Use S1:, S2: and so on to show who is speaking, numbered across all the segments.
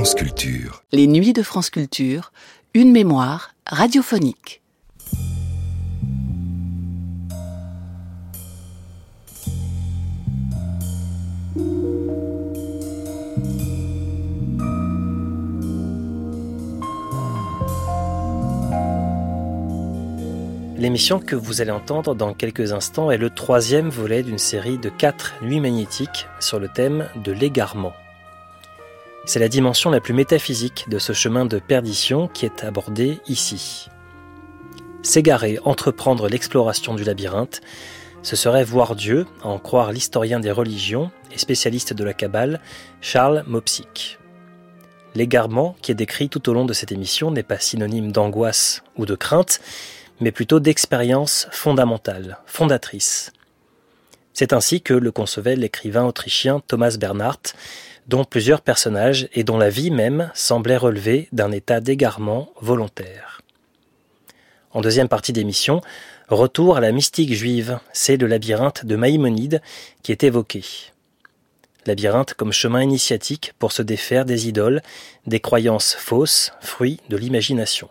S1: France Culture.
S2: Les nuits de France Culture, une mémoire radiophonique.
S3: L'émission que vous allez entendre dans quelques instants est le troisième volet d'une série de 4 nuits magnétiques sur le thème de l'égarement. C'est la dimension la plus métaphysique de ce chemin de perdition qui est abordé ici. S'égarer, entreprendre l'exploration du labyrinthe, ce serait voir Dieu, à en croire l'historien des religions et spécialiste de la Kabbale, Charles Mopsic. L'égarement, qui est décrit tout au long de cette émission, n'est pas synonyme d'angoisse ou de crainte, mais plutôt d'expérience fondamentale, fondatrice. C'est ainsi que le concevait l'écrivain autrichien Thomas Bernhardt, dont plusieurs personnages et dont la vie même semblait relever d'un état d'égarement volontaire. En deuxième partie d'émission, retour à la mystique juive, c'est le labyrinthe de Maïmonide qui est évoqué. Labyrinthe comme chemin initiatique pour se défaire des idoles, des croyances fausses, fruits de l'imagination.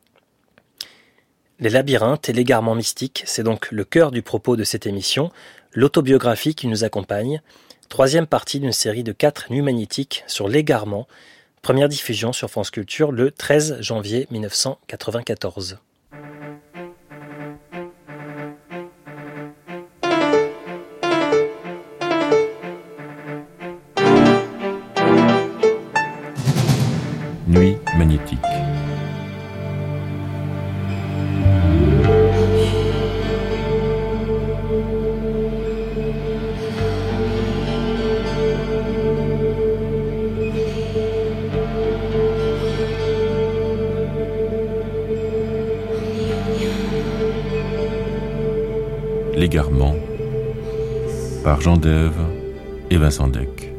S3: Les labyrinthes et l'égarement mystique, c'est donc le cœur du propos de cette émission, l'autobiographie qui nous accompagne, troisième partie d'une série de 4 nuits magnétiques sur l'égarement, première diffusion sur France Culture le 13 janvier 1994.
S4: Nuit magnétique. L'égarement par Jean Dève et Vincent Deck.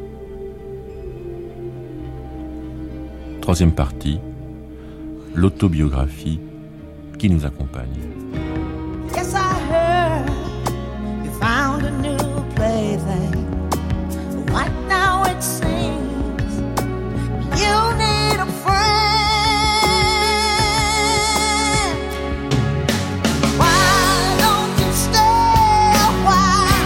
S4: Troisième partie, l'autobiographie qui nous accompagne.
S5: Yes, I heard you found a new plaything. Right now it seems you need a friend. Why don't you stay a while?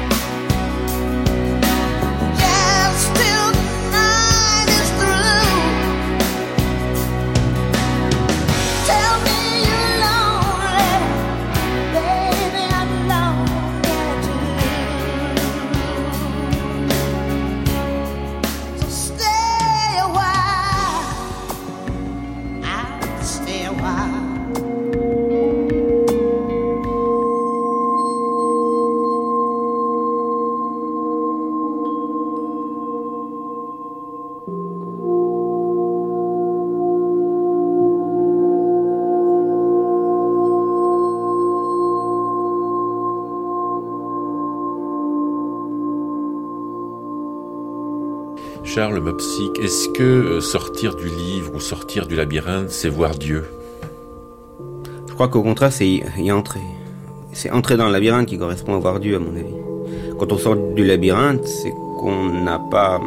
S5: Just till the night is through. Tell me you're lonely, baby, I'm lonely too. So stay a while, I'll stay a while.
S4: Charles Mopsic, est-ce que sortir du livre ou sortir du labyrinthe, c'est voir Dieu ?
S6: Je crois qu'au contraire, c'est y entrer. C'est entrer dans le labyrinthe qui correspond à voir Dieu, à mon avis. Quand on sort du labyrinthe, c'est qu'on n'a pas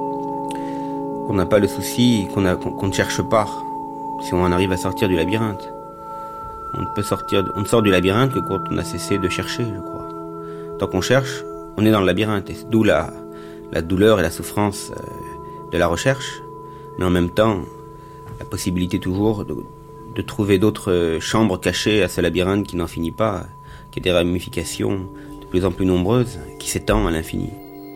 S6: le souci, qu'on ne cherche pas. Si on en arrive à sortir du labyrinthe, on ne sort du labyrinthe que quand on a cessé de chercher, je crois. Tant qu'on cherche, on est dans le labyrinthe, et d'où la douleur et la souffrance de la recherche, mais en même temps, la possibilité toujours de trouver d'autres chambres cachées à ce labyrinthe qui n'en finit pas, qui a des ramifications de plus en plus nombreuses, qui s'étend à l'infini.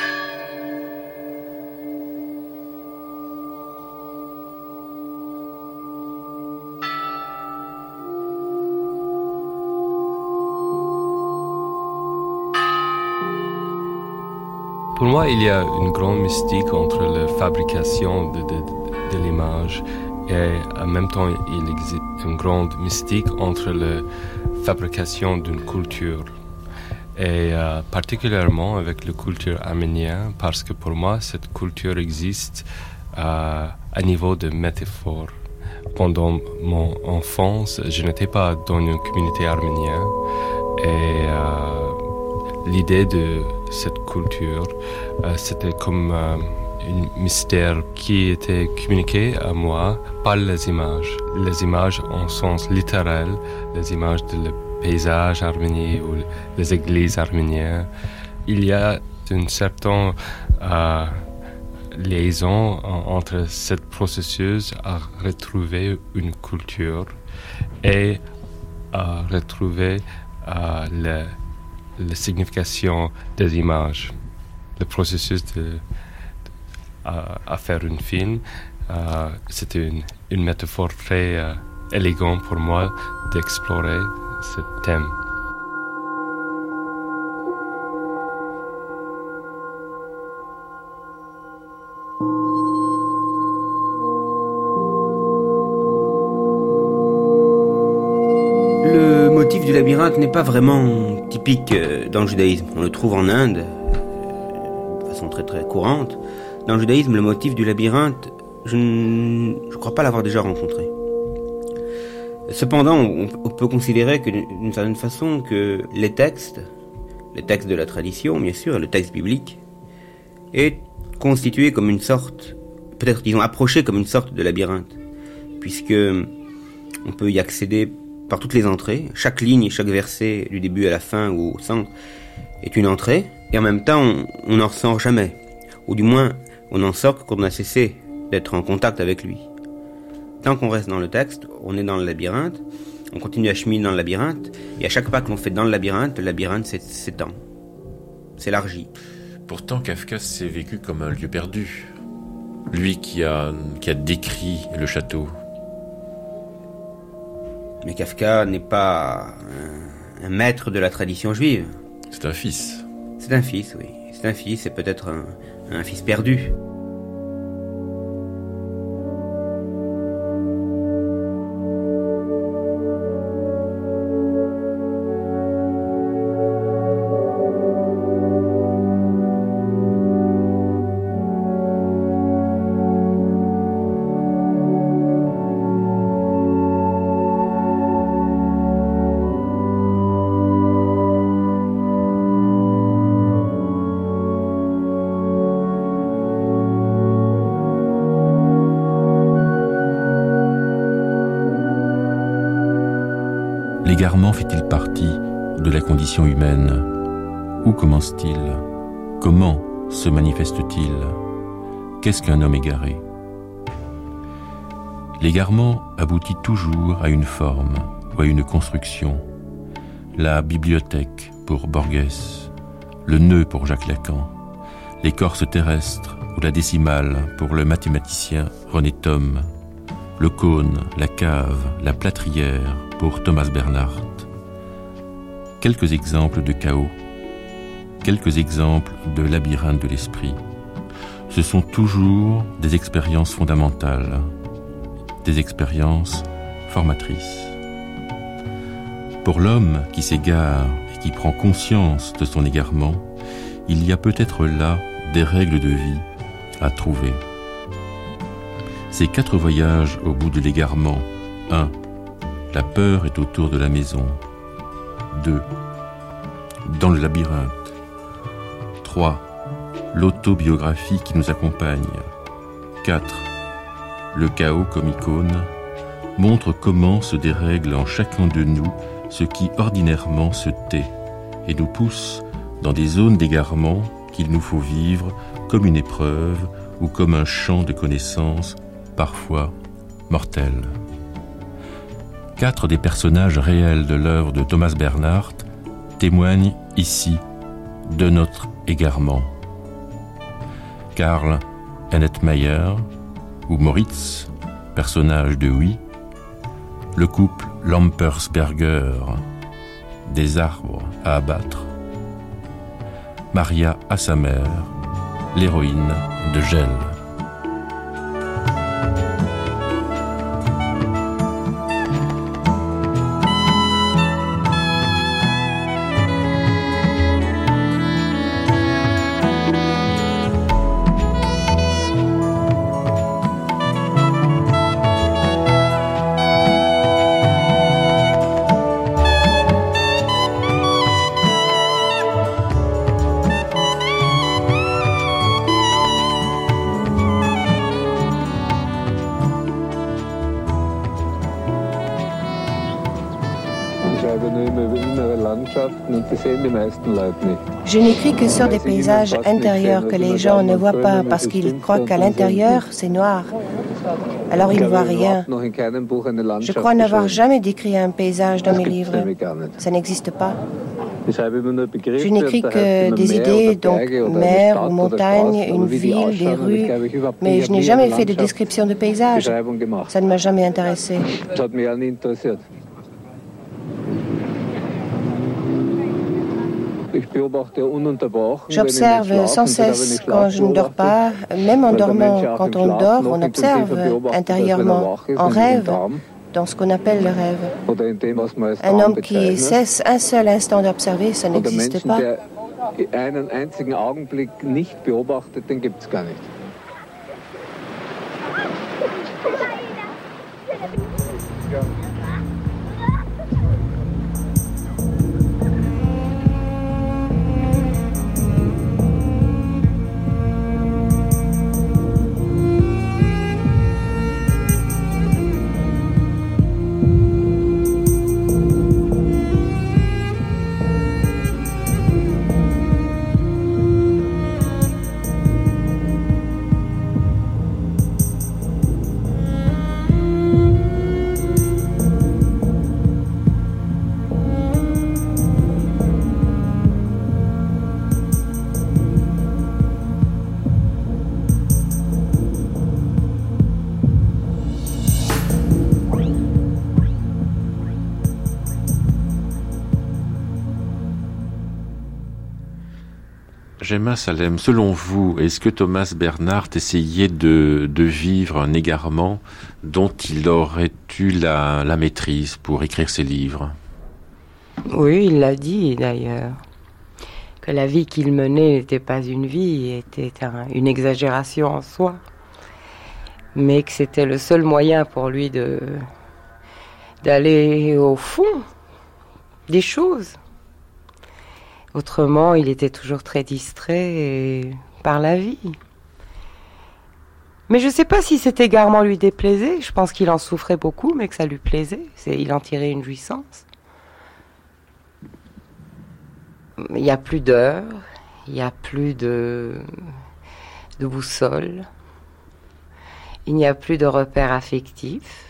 S7: Pour moi, il y a une grande mystique entre la fabrication de l'image et en même temps, il existe une grande mystique entre la fabrication d'une culture. Et particulièrement avec la culture arménienne, parce que pour moi, cette culture existe à niveau de métaphore. Pendant mon enfance, je n'étais pas dans une communauté arménienne et l'idée de cette culture, c'était comme un mystère qui était communiqué à moi par les images en sens littéral, les images de paysages arméniens ou les églises arméniennes. Il y a une certaine liaison entre ce processus à retrouver une culture et à retrouver la signification des images. Le processus à faire un film, c'était une métaphore très élégante pour moi d'explorer ce thème.
S6: Le motif du labyrinthe n'est pas vraiment typique dans le judaïsme. On le trouve en Inde, de façon très très courante. Dans le judaïsme, le motif du labyrinthe, je ne crois pas l'avoir déjà rencontré. Cependant, on peut considérer que d'une certaine façon que les textes de la tradition, bien sûr, le texte biblique, est constitué comme une sorte, peut-être disons approché comme une sorte de labyrinthe, puisque on peut y accéder par toutes les entrées. Chaque ligne et chaque verset, du début à la fin ou au centre, est une entrée, et en même temps, on n'en ressort jamais. Ou du moins, on n'en sort que quand on a cessé d'être en contact avec lui. Tant qu'on reste dans le texte, on est dans le labyrinthe, on continue à cheminer dans le labyrinthe, et à chaque pas que l'on fait dans le labyrinthe s'étend, s'élargit.
S4: Pourtant, Kafka s'est vécu comme un lieu perdu. Lui qui a décrit le château.
S6: Mais Kafka n'est pas un maître de la tradition juive.
S4: C'est un fils.
S6: C'est un fils, oui. C'est un fils, c'est peut-être un fils perdu.
S4: L'égarement fait-il partie de la condition humaine? Où commence-t-il? Comment se manifeste-t-il? Qu'est-ce qu'un homme égaré? L'égarement aboutit toujours à une forme ou à une construction. La bibliothèque pour Borges, le nœud pour Jacques Lacan, l'écorce terrestre ou la décimale pour le mathématicien René Thom, le cône, la cave, la plâtrière pour Thomas Bernhardt. Quelques exemples de chaos, quelques exemples de labyrinthe de l'esprit. Ce sont toujours des expériences fondamentales, des expériences formatrices. Pour l'homme qui s'égare et qui prend conscience de son égarement, il y a peut-être là des règles de vie à trouver. Ces 4 voyages au bout de l'égarement. 1. La peur est autour de la maison. 2. Dans le labyrinthe. 3. L'autobiographie qui nous accompagne. 4. Le chaos comme icône montre comment se dérègle en chacun de nous ce qui ordinairement se tait et nous pousse dans des zones d'égarement qu'il nous faut vivre comme une épreuve ou comme un champ de connaissances parfois mortel. 4 des personnages réels de l'œuvre de Thomas Bernhardt témoignent ici de notre égarement. Karl Ennetmayer ou Moritz, personnage de Oui, le couple Lampersberger, des arbres à abattre, Maria à sa mère, l'héroïne de Gel.
S1: Je n'écris que sur des paysages intérieurs que les gens ne voient pas parce qu'ils croient qu'à l'intérieur, c'est noir. Alors ils ne voient rien. Je crois n'avoir jamais décrit un paysage dans mes livres. Ça n'existe pas. Je n'écris que des idées, donc mer ou montagne, une ville, des rues, mais je n'ai jamais fait de description de paysage. Ça ne m'a jamais intéressé. J'observe sans cesse quand je ne dors pas, même en dormant. Quand on dort, on observe intérieurement, en rêve, dans ce qu'on appelle le rêve. Un homme qui cesse un seul instant d'observer, ça n'existe pas.
S4: Gemma Salem, selon vous, est-ce que Thomas Bernhard essayait de vivre un égarement dont il aurait eu la maîtrise pour écrire ses livres?
S8: Oui, il l'a dit d'ailleurs, que la vie qu'il menait n'était pas une vie, était une exagération en soi, mais que c'était le seul moyen pour lui d'aller au fond des choses. Autrement, il était toujours très distrait par la vie. Mais je ne sais pas si cet égarement lui déplaisait. Je pense qu'il en souffrait beaucoup, mais que ça lui plaisait. Il en tirait une jouissance. Il n'y a plus d'heures, il n'y a plus de boussole, il n'y a plus de repères affectifs,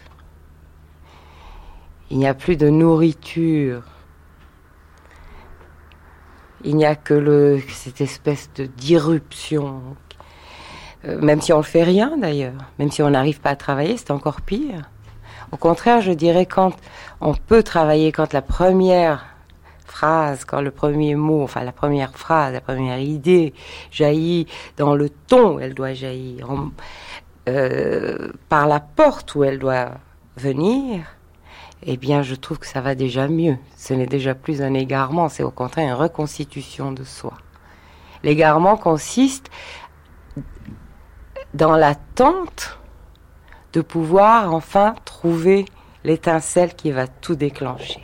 S8: il n'y a plus de nourriture. Il n'y a que cette espèce d'irruption. Même si on ne fait rien d'ailleurs, même si on n'arrive pas à travailler, c'est encore pire. Au contraire, je dirais quand on peut travailler, quand la première phrase, quand le premier mot, enfin la première phrase, la première idée jaillit dans le ton où elle doit jaillir, par la porte où elle doit venir, eh bien, je trouve que ça va déjà mieux. Ce n'est déjà plus un égarement, c'est au contraire une reconstitution de soi. L'égarement consiste dans l'attente de pouvoir enfin trouver l'étincelle qui va tout déclencher.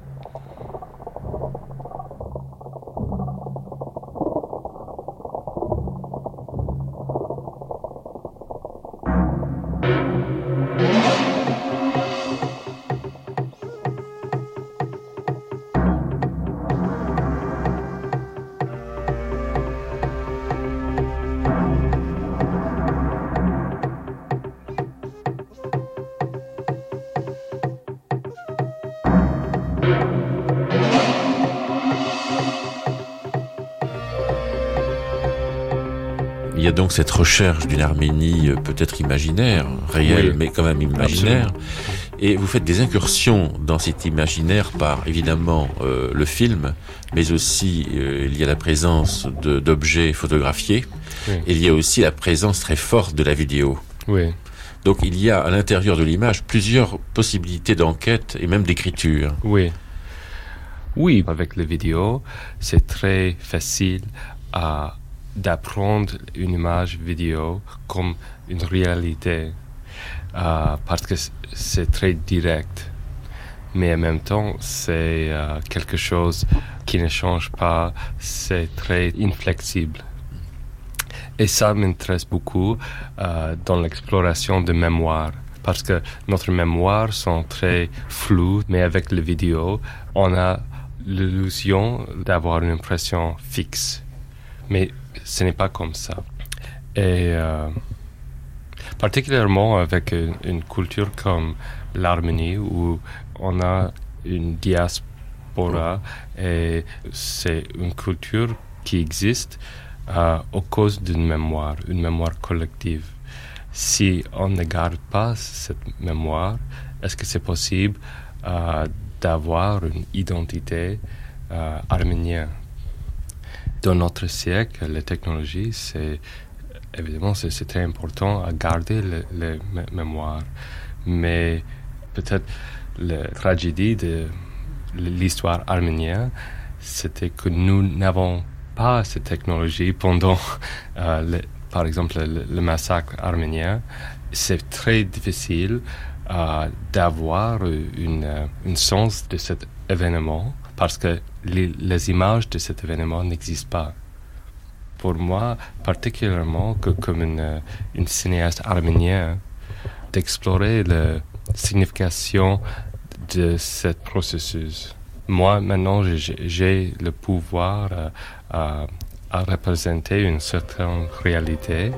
S4: Il y a donc cette recherche d'une Arménie peut-être imaginaire, réelle, oui, mais quand même imaginaire. Absolument. Et vous faites des incursions dans cet imaginaire par, évidemment, le film, mais aussi il y a la présence d'objets photographiés, oui, et il y a aussi la présence très forte de la vidéo.
S7: Oui.
S4: Donc il y a à l'intérieur de l'image plusieurs possibilités d'enquête et même d'écriture.
S7: Oui. Oui, avec les vidéos, c'est très facile d'apprendre une image vidéo comme une réalité parce que c'est très direct, mais en même temps c'est quelque chose qui ne change pas, c'est très inflexible, et ça m'intéresse beaucoup dans l'exploration de mémoire, parce que notre mémoire sont très floues, mais avec la vidéo, on a l'illusion d'avoir une impression fixe. Mais ce n'est pas comme ça. Et particulièrement avec une culture comme l'Arménie, où on a une diaspora, et c'est une culture qui existe à cause d'une mémoire, une mémoire collective. Si on ne garde pas cette mémoire, est-ce que c'est possible d'avoir une identité arménienne? Dans notre siècle, la technologie, évidemment, c'est très important à garder les mémoires. Mais peut-être la tragédie de l'histoire arménienne, c'était que nous n'avons pas cette technologie pendant, par exemple, le massacre arménien. C'est très difficile d'avoir un sens de cet événement parce que les images de cet événement n'existent pas. Pour moi, particulièrement comme une cinéaste arménienne, d'explorer la signification de ce processus. Moi, maintenant, j'ai le pouvoir à représenter une certaine réalité.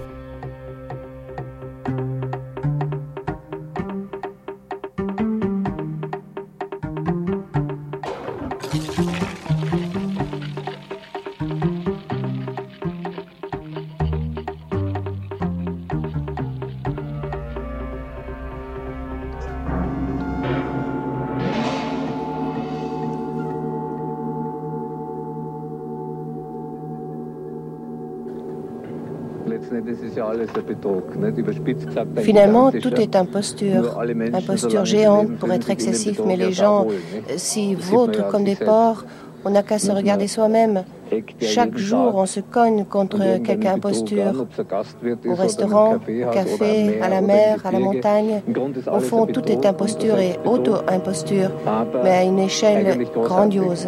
S1: Finalement, tout est imposture géante pour être excessif, mais les gens s'y vautrent comme des porcs. On n'a qu'à se regarder soi-même. Chaque jour, on se cogne contre quelque imposture. Au restaurant, au café, à la mer, à la montagne. Au fond, tout est imposture et auto-imposture, mais à une échelle grandiose.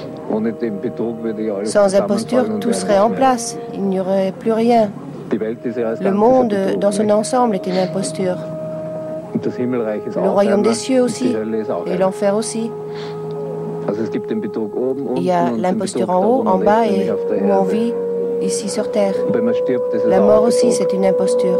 S1: Sans imposture, tout serait en place. Il n'y aurait plus rien. Le monde, dans son ensemble, est une imposture. Le royaume des cieux aussi, et l'enfer aussi. Il y a l'imposture en haut, en bas et où on vit, ici sur terre. La mort aussi, c'est une imposture.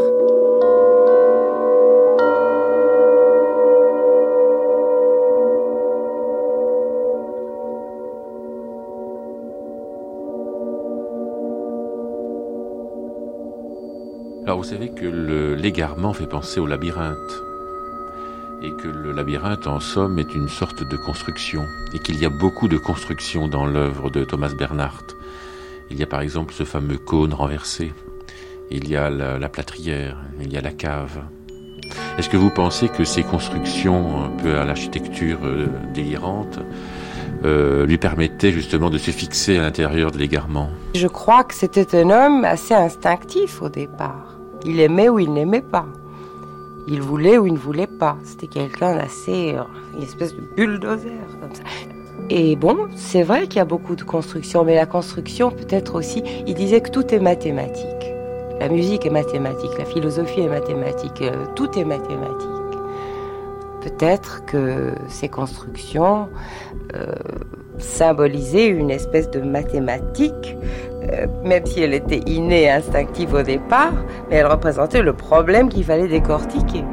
S4: Alors vous savez que l'égarement fait penser au labyrinthe, et que le labyrinthe en somme est une sorte de construction, et qu'il y a beaucoup de constructions dans l'œuvre de Thomas Bernhardt. Il y a par exemple ce fameux cône renversé, il y a la plâtrière, il y a la cave. Est-ce que vous pensez que ces constructions, un peu à l'architecture délirante, lui permettaient justement de se fixer à l'intérieur de l'égarement?
S8: Je crois que c'était un homme assez instinctif au départ. Il aimait ou il n'aimait pas. Il voulait ou il ne voulait pas. C'était quelqu'un d'assez... une espèce de bulldozer, comme ça. Et bon, c'est vrai qu'il y a beaucoup de constructions, mais la construction peut-être aussi... Il disait que tout est mathématique. La musique est mathématique, la philosophie est mathématique, tout est mathématique. Peut-être que ces constructions symbolisaient une espèce de mathématique, même si elle était innée et instinctive au départ, mais elle représentait le problème qu'il fallait décortiquer.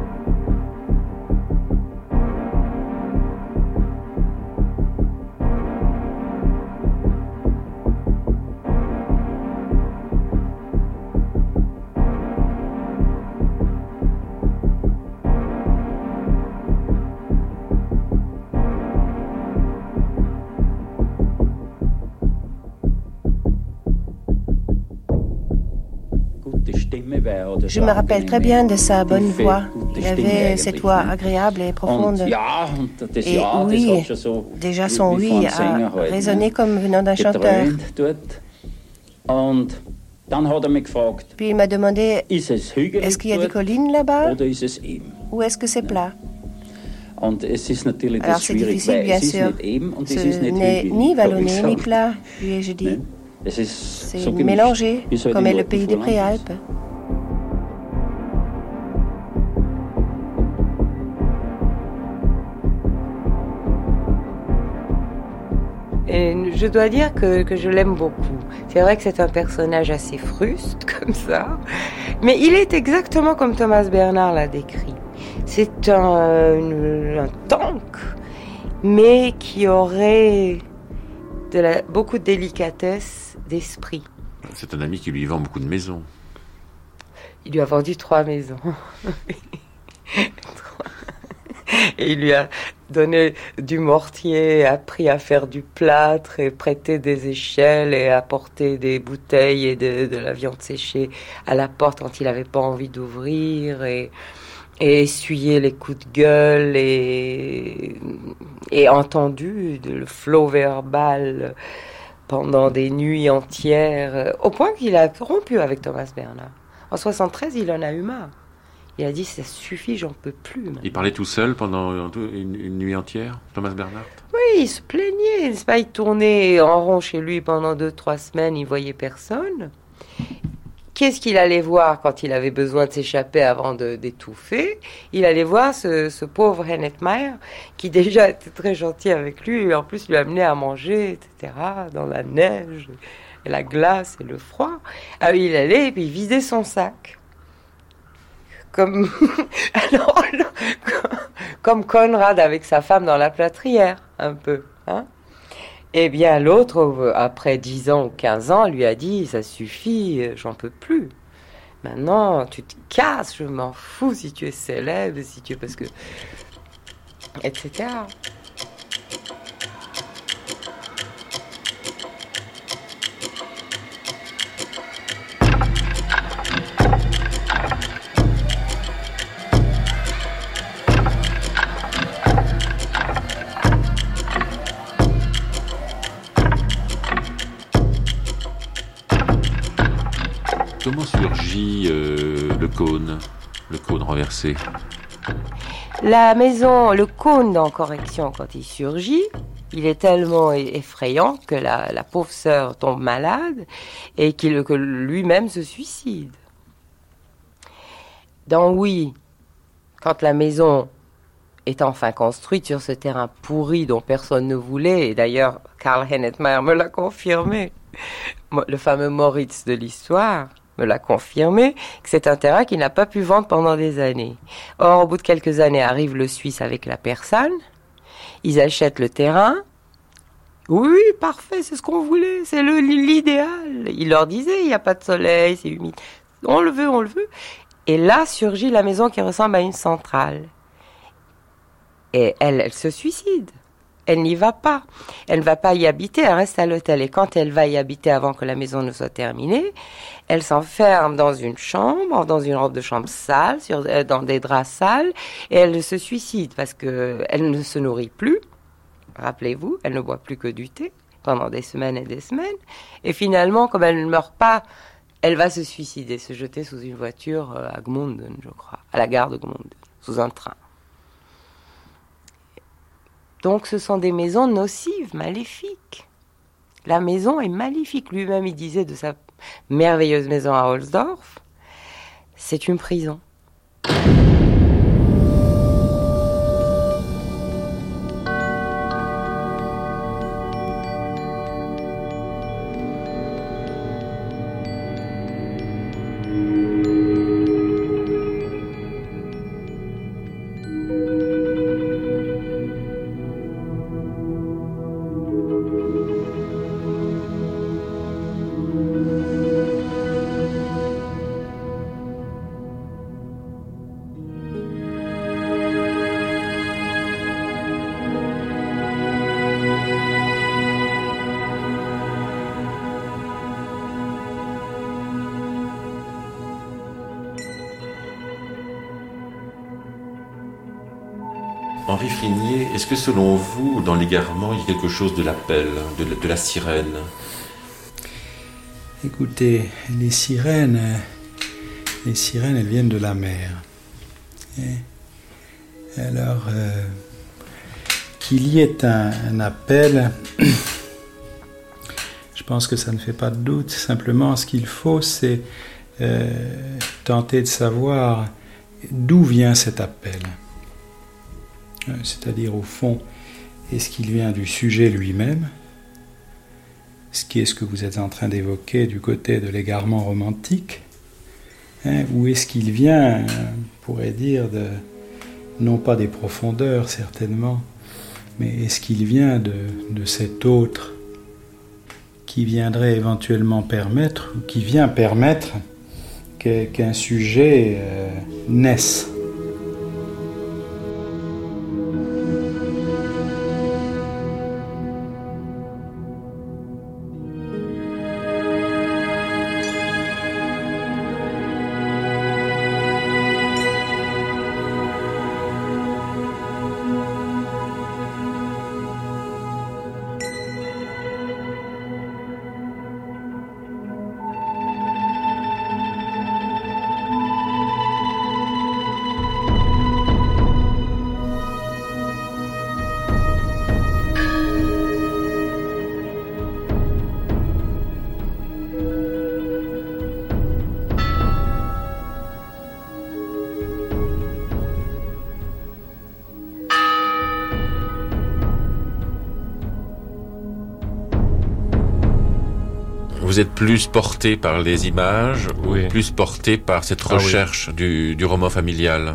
S1: Je me rappelle très bien de sa bonne voix. Il avait cette voix agréable et profonde. Et oui, déjà son oui a résonné comme venant d'un chanteur. Puis il m'a demandé, est-ce qu'il y a des collines là-bas ou est-ce que c'est plat? Alors c'est difficile, bien sûr. Ce n'est ni vallonné ni plat. Puis je dis, c'est mélangé, comme est le pays des Préalpes.
S8: Et je dois dire que je l'aime beaucoup. C'est vrai que c'est un personnage assez fruste, comme ça. Mais il est exactement comme Thomas Bernhard l'a décrit. C'est un tank, mais qui aurait beaucoup de délicatesse d'esprit.
S4: C'est un ami qui lui vend beaucoup de maisons.
S8: Il lui a vendu 3 maisons. Et il lui a donné du mortier, appris à faire du plâtre et prêté des échelles et apporté des bouteilles et de la viande séchée à la porte quand il n'avait pas envie d'ouvrir et essuyer les coups de gueule et entendu le flot verbal pendant des nuits entières, au point qu'il a rompu avec Thomas Bernhard. En 1973, il en a eu marre. Il a dit, ça suffit, j'en peux plus. Maintenant.
S4: Il parlait tout seul pendant une nuit entière, Thomas Bernhard?
S8: Oui, il se plaignait, n'est-ce pas? Il tournait en rond chez lui pendant 2-3 semaines, il voyait personne. Qu'est-ce qu'il allait voir quand il avait besoin de s'échapper avant d'étouffer? Il allait voir ce pauvre Hennetmeyer, qui déjà était très gentil avec lui, et en plus lui amenait à manger, etc., dans la neige, et la glace et le froid. Alors il allait et puis il vidait son sac. Comme Conrad avec sa femme dans la plâtrière, un peu. Hein? Eh bien, l'autre, après 10 ans ou 15 ans, lui a dit, ça suffit, j'en peux plus. Maintenant, tu te casses, je m'en fous si tu es célèbre, si tu es... parce que... etc.
S4: Comment surgit le cône renversé?
S8: La maison, le cône en correction, quand il surgit, il est tellement effrayant que la pauvre sœur tombe malade et que lui-même se suicide. Dans Oui, quand la maison est enfin construite sur ce terrain pourri dont personne ne voulait, et d'ailleurs Karl Hennetmeyer me l'a confirmé, le fameux Moritz de l'histoire me l'a confirmé, que c'est un terrain qu'il n'a pas pu vendre pendant des années. Or, au bout de quelques années, arrive le Suisse avec la Persane, ils achètent le terrain. Oui, parfait, c'est ce qu'on voulait, c'est l'idéal. Il leur disait, il n'y a pas de soleil, c'est humide. On le veut. Et là surgit la maison qui ressemble à une centrale. Et elle se suicide. Elle n'y va pas. Elle ne va pas y habiter, elle reste à l'hôtel. Et quand elle va y habiter avant que la maison ne soit terminée, elle s'enferme dans une chambre, dans une robe de chambre sale, dans des draps sales, et elle se suicide parce qu'elle ne se nourrit plus. Rappelez-vous, elle ne boit plus que du thé pendant des semaines et des semaines. Et finalement, comme elle ne meurt pas, elle va se suicider, se jeter sous une voiture à Gmunden, je crois, à la gare de Gmunden, sous un train. Donc ce sont des maisons nocives, maléfiques. La maison est maléfique. Lui-même, il disait de sa merveilleuse maison à Holzdorf, c'est une prison.
S4: Henri Frignier, est-ce que selon vous, dans l'égarement, il y a quelque chose de l'appel, de la sirène?
S9: Écoutez, les sirènes, elles viennent de la mer. Alors, qu'il y ait un appel, je pense que ça ne fait pas de doute. Simplement, ce qu'il faut, c'est tenter de savoir d'où vient cet appel. C'est-à-dire, au fond, est-ce qu'il vient du sujet lui-même, ce qui est ce que vous êtes en train d'évoquer du côté de l'égarement romantique, ou est-ce qu'il vient, on pourrait dire, non pas des profondeurs certainement, mais est-ce qu'il vient de cet autre qui viendrait éventuellement permettre, ou qui vient permettre qu'un sujet naisse?
S4: Vous êtes plus porté par les images,
S7: oui,
S4: ou plus porté par cette recherche du roman familial?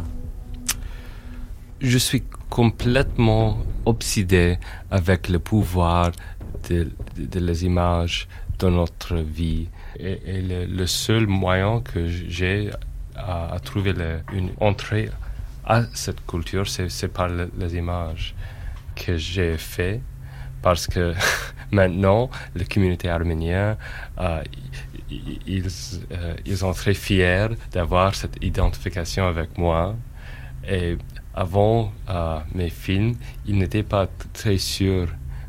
S7: Je suis complètement obsédé avec le pouvoir de les images dans notre vie. Et le seul moyen que j'ai à trouver une entrée à cette culture, c'est par les images que j'ai fait. Parce que maintenant, la communauté arménienne, ils sont très fiers d'avoir cette identification avec moi. Et avant mes films, ils n'étaient pas très sûrs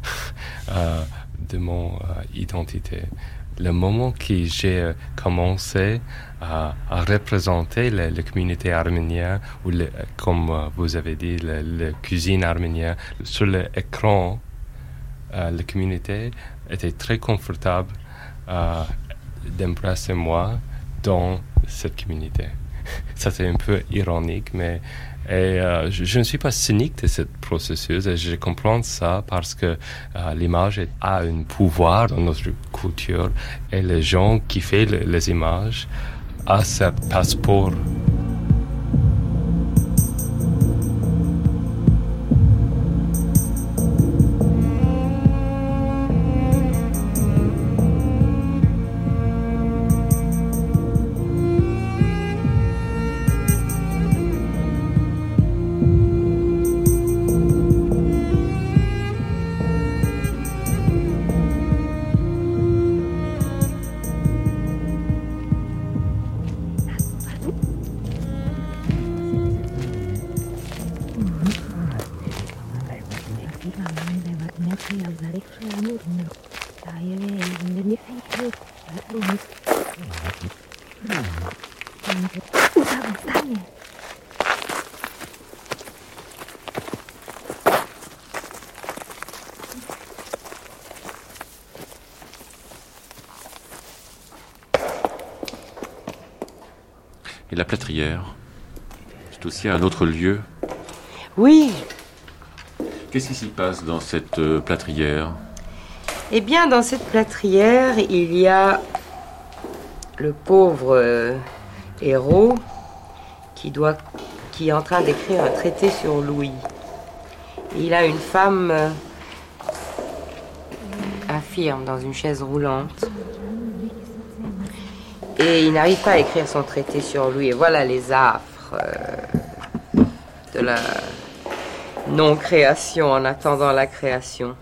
S7: de mon identité. Le moment que j'ai commencé à représenter la communauté arménienne, ou comme vous avez dit, la cuisine arménienne, sur l'écran, la communauté était très confortable d'embrasser moi dans cette communauté. Ça c'est un peu ironique, mais je ne suis pas cynique de ce processus et je comprends ça parce que l'image a un pouvoir dans notre culture et les gens qui font les images ont ce passeport.
S4: Et la plâtrière, c'est aussi un autre lieu.
S8: Oui.
S4: Qu'est-ce qui s'y passe dans cette plâtrière?
S8: Eh bien, dans cette plâtrière, il y a le pauvre héros qui est en train d'écrire un traité sur Louis. Et il a une femme infirme dans une chaise roulante. Et il n'arrive pas à écrire son traité sur Louis. Et voilà les affres de la non-création en attendant la création.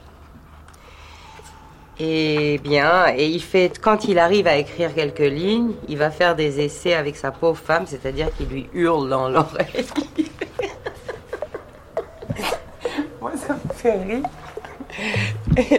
S8: Et bien, quand il arrive à écrire quelques lignes, il va faire des essais avec sa pauvre femme, c'est-à-dire qu'il lui hurle dans l'oreille. Moi, ça me fait rire. Et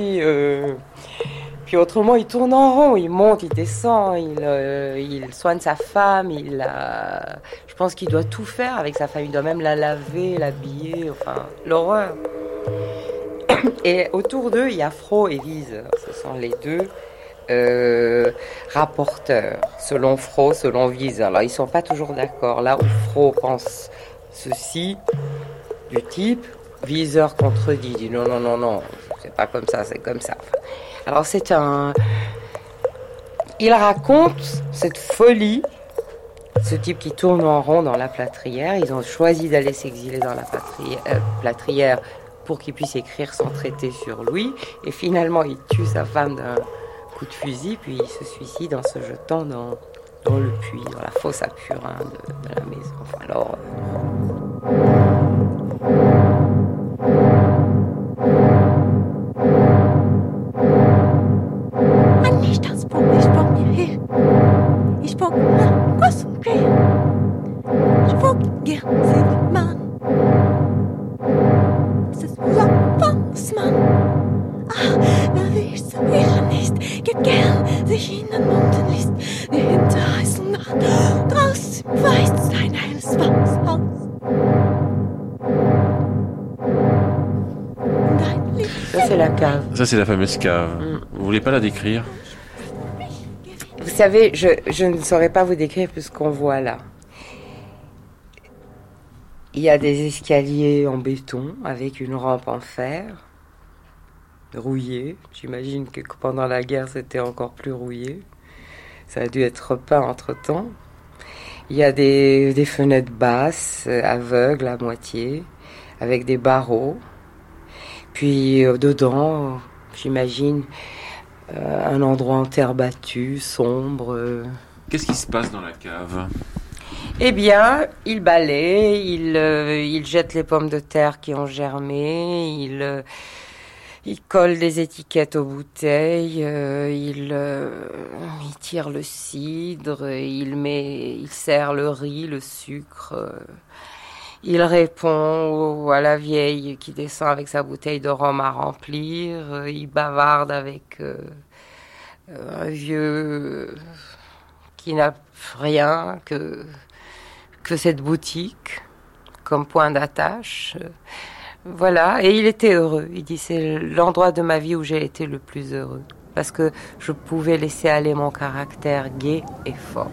S8: puis autrement, il tourne en rond, il monte, il descend, il soigne sa femme, je pense qu'il doit tout faire avec sa femme, il doit même la laver, l'habiller, enfin, l'horreur. Et autour d'eux, il y a Fro et Wieser. Ce sont les deux rapporteurs, selon Fro, selon Wieser. Alors, ils ne sont pas toujours d'accord. Là où Fro pense ceci, du type, Wieser contredit, dit non, c'est pas comme ça, c'est comme ça. Alors il raconte cette folie, ce type qui tourne en rond dans la plâtrière. Ils ont choisi d'aller s'exiler dans la plâtrière pour qu'il puisse écrire son traité sur Louis. Et finalement, il tue sa femme d'un coup de fusil, puis il se suicide en se jetant dans le puits, dans la fosse à purin de la maison. Enfin, alors... Ça, c'est la cave.
S4: Ça, c'est la fameuse cave. Vous voulez pas la décrire?
S8: Vous savez, je ne saurais pas vous décrire plus qu'on voit là. Il y a des escaliers en béton avec une rampe en fer, rouillée. J'imagine que pendant la guerre, c'était encore plus rouillé. Ça a dû être repeint entre-temps. Il y a des fenêtres basses, aveugles à moitié, avec des barreaux. Puis dedans, j'imagine, un endroit en terre battue, sombre.
S4: Qu'est-ce qui se passe dans la cave?
S8: Eh bien, il balaye, il jette les pommes de terre qui ont germé, il colle des étiquettes aux bouteilles, il tire le cidre, il sert le riz, le sucre. Il répond à la vieille qui descend avec sa bouteille de rhum à remplir. Il bavarde avec un vieux qui n'a rien que cette boutique comme point d'attache. Voilà, et il était heureux. Il dit, c'est l'endroit de ma vie où j'ai été le plus heureux. Parce que je pouvais laisser aller mon caractère gai et fort.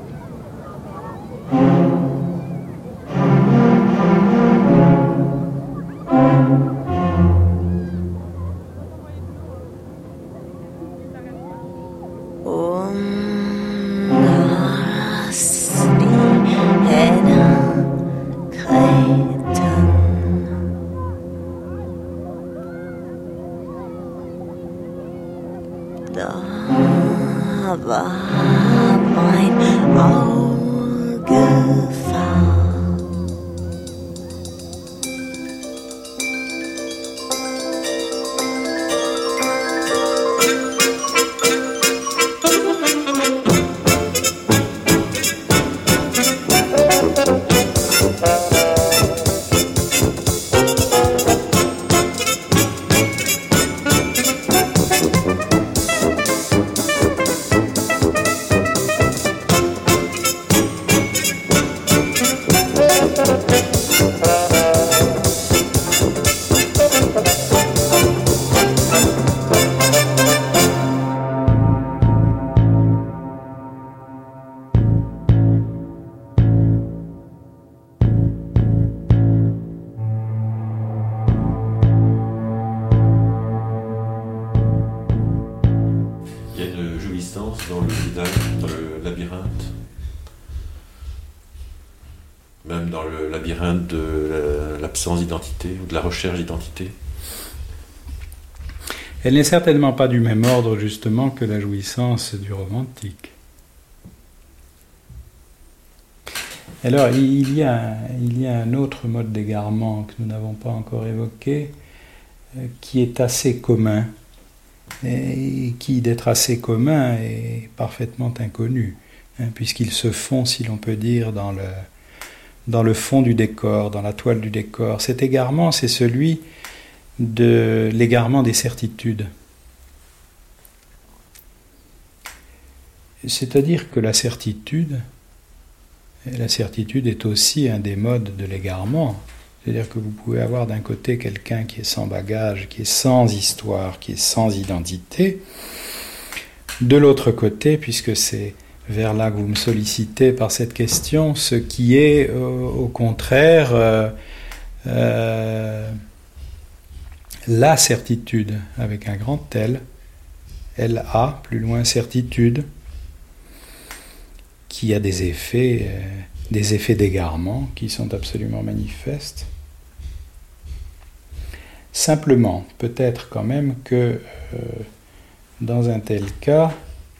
S4: Dans le village, dans le labyrinthe, même dans le labyrinthe de l'absence d'identité ou de la recherche d'identité.
S9: Elle n'est certainement pas du même ordre justement que la jouissance du romantique. Alors il y a un autre mode d'égarement que nous n'avons pas encore évoqué, qui est assez commun, et qui, d'être assez commun, est parfaitement inconnu, puisqu'il se fond, si l'on peut dire, dans le fond du décor, dans la toile du décor. Cet égarement, c'est celui de l'égarement des certitudes. C'est-à-dire que la certitude est aussi un des modes de l'égarement. C'est-à-dire que vous pouvez avoir d'un côté quelqu'un qui est sans bagage, qui est sans histoire, qui est sans identité. De l'autre côté, puisque c'est vers là que vous me sollicitez par cette question, ce qui est au contraire la certitude avec un grand L, L-A, plus loin certitude, qui a des effets d'égarement qui sont absolument manifestes. Simplement, peut-être quand même que dans un tel cas,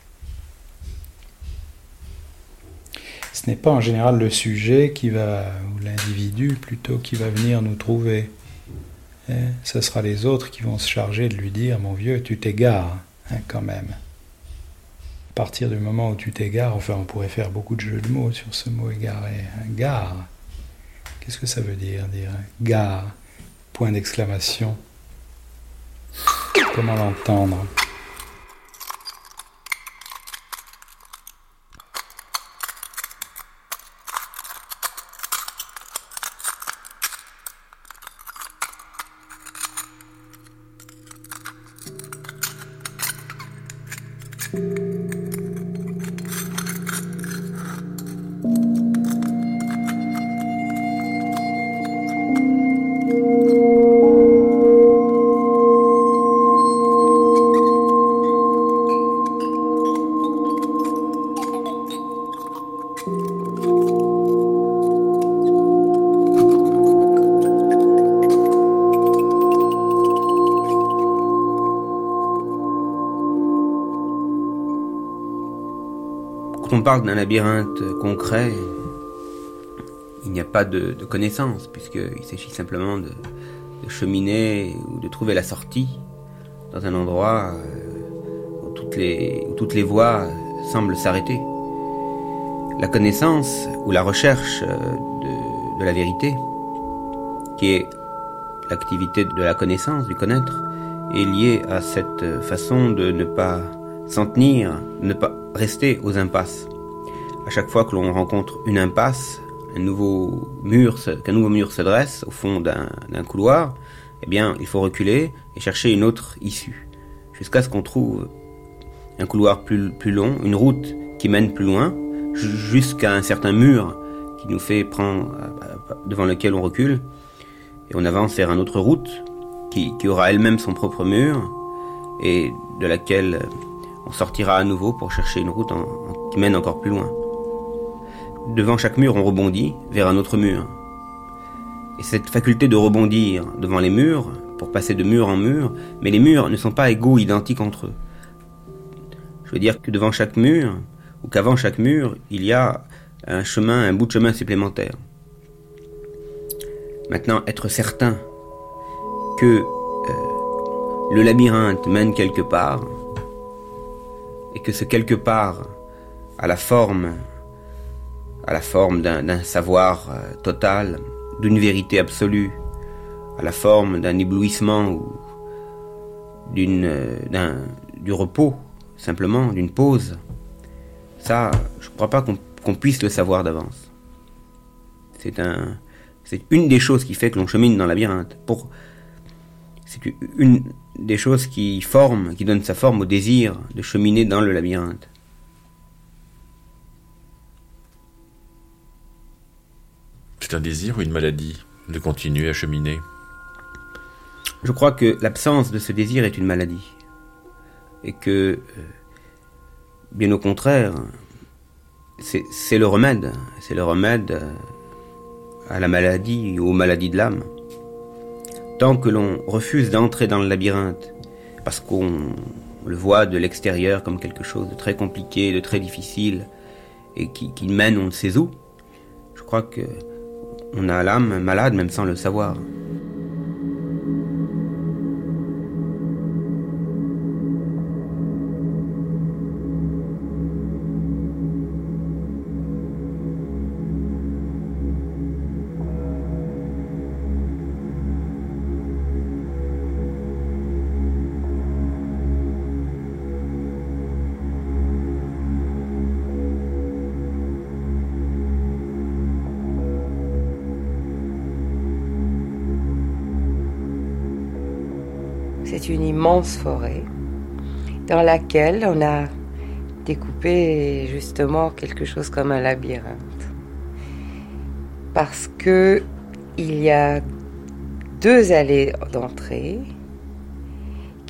S9: ce n'est pas en général le sujet ou l'individu plutôt qui va venir nous trouver. Ce sera les autres qui vont se charger de lui dire « Mon vieux, tu t'égares quand même ». À partir du moment où tu t'égares, enfin on pourrait faire beaucoup de jeux de mots sur ce mot égaré. Gare, qu'est-ce que ça veut dire gare, point d'exclamation. Comment l'entendre ?
S6: Quand on parle d'un labyrinthe concret, il n'y a pas de connaissance, puisqu'il s'agit simplement de cheminer ou de trouver la sortie dans un endroit où toutes les voies semblent s'arrêter. La connaissance ou la recherche de la vérité, qui est l'activité de la connaissance, du connaître, est liée à cette façon de ne pas s'en tenir, ne pas rester aux impasses. À chaque fois que l'on rencontre une impasse, qu'un nouveau mur se dresse au fond d'un couloir, eh bien, il faut reculer et chercher une autre issue, jusqu'à ce qu'on trouve un couloir plus long, une route qui mène plus loin, jusqu'à un certain mur qui nous fait prendre, devant lequel on recule, et on avance vers une autre route qui aura elle-même son propre mur, et de laquelle on sortira à nouveau pour chercher une route qui mène encore plus loin. Devant chaque mur, on rebondit vers un autre mur. Et cette faculté de rebondir devant les murs, pour passer de mur en mur, mais les murs ne sont pas égaux, identiques entre eux. Je veux dire que devant chaque mur, ou qu'avant chaque mur, il y a un bout de chemin supplémentaire. Maintenant, être certain que le labyrinthe mène quelque part, et que ce quelque part a la forme d'un savoir total, d'une vérité absolue, à la forme d'un éblouissement ou du repos, simplement, d'une pause. Ça, je ne crois pas qu'on puisse le savoir d'avance. C'est une des choses qui fait que l'on chemine dans le labyrinthe. C'est une des choses qui donne sa forme au désir de cheminer dans le labyrinthe.
S4: C'est un désir ou une maladie de continuer à cheminer ?
S6: Je crois que l'absence de ce désir est une maladie. Et que, bien au contraire, c'est le remède. C'est le remède à la maladie, aux maladies de l'âme. Tant que l'on refuse d'entrer dans le labyrinthe, parce qu'on le voit de l'extérieur comme quelque chose de très compliqué, de très difficile, et qui mène on ne sait où, je crois que on a l'âme malade même sans le savoir.
S8: C'est une immense forêt dans laquelle on a découpé justement quelque chose comme un labyrinthe. Parce que il y a 2 allées d'entrée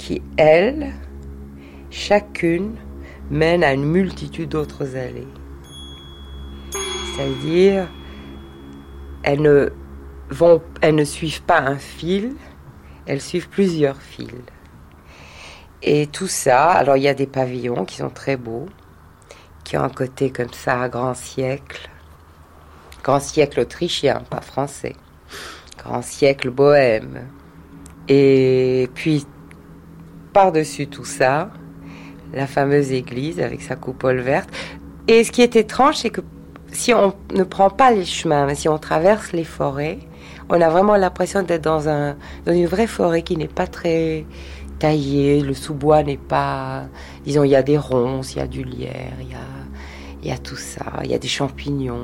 S8: qui, elles, chacune, mènent à une multitude d'autres allées. C'est-à-dire, elles ne suivent pas un fil, elles suivent plusieurs fils. Et tout ça, alors il y a des pavillons qui sont très beaux, qui ont un côté comme ça, grand siècle autrichien, pas français, grand siècle bohème. Et puis, par-dessus tout ça, la fameuse église avec sa coupole verte. Et ce qui est étrange, c'est que si on ne prend pas les chemins, mais si on traverse les forêts, on a vraiment l'impression d'être dans une vraie forêt qui n'est pas très taillée. Le sous-bois n'est pas... Disons, il y a des ronces, il y a du lierre, il y a tout ça, il y a des champignons,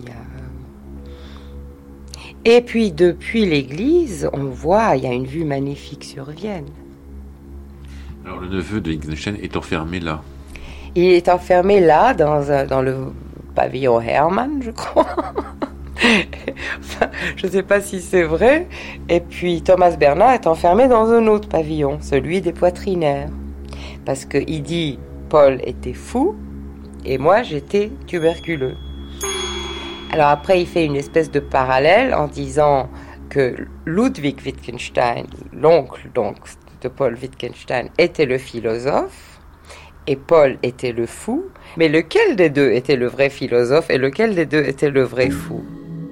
S8: Et puis, depuis l'église, on voit, il y a une vue magnifique sur Vienne.
S4: Alors, le neveu de Wittgenstein est enfermé là.
S8: Il est enfermé là, dans le pavillon Hermann, je crois. Enfin, je ne sais pas si c'est vrai. Et puis, Thomas Bernhard est enfermé dans un autre pavillon, celui des poitrinaires. Parce qu'il dit, Paul était fou, et moi, j'étais tuberculeux. Alors après, il fait une espèce de parallèle en disant que Ludwig Wittgenstein, l'oncle donc de Paul Wittgenstein, était le philosophe et Paul était le fou. Mais lequel des deux était le vrai philosophe et lequel des deux était le vrai fou ?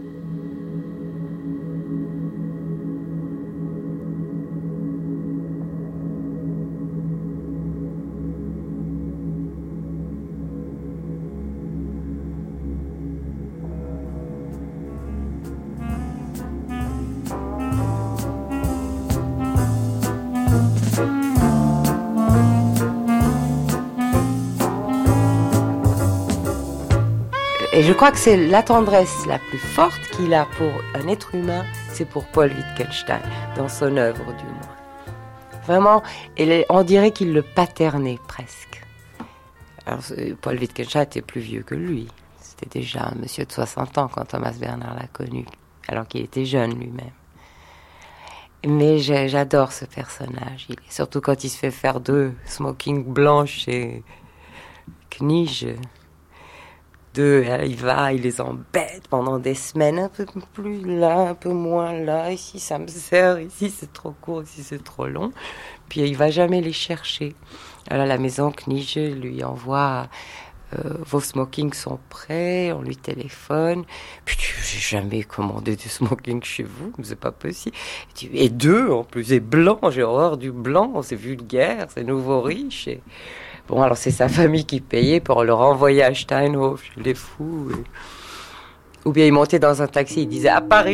S8: Et je crois que c'est la tendresse la plus forte qu'il a pour un être humain, c'est pour Paul Wittgenstein, dans son œuvre du moins. Vraiment, on dirait qu'il le paternait presque. Alors, Paul Wittgenstein était plus vieux que lui. C'était déjà un monsieur de 60 ans quand Thomas Bernhard l'a connu, alors qu'il était jeune lui-même. Mais j'adore ce personnage, surtout quand il se fait faire 2 smoking blancs chez Kniege. Il les embête pendant des semaines, un peu plus là, un peu moins là, ici ça me sert, ici c'est trop court, ici c'est trop long, puis il va jamais les chercher. Alors à la maison, Kniege lui envoie vos smokings sont prêts, on lui téléphone, puis j'ai jamais commandé du smoking chez vous, mais c'est pas possible. Et 2 en plus, et blanc, j'ai horreur du blanc, c'est vulgaire, c'est nouveau riche. Bon, alors c'est sa famille qui payait pour le renvoyer à Steinhof, chez les fous. Ou bien il montait dans un taxi, il disait « à Paris ».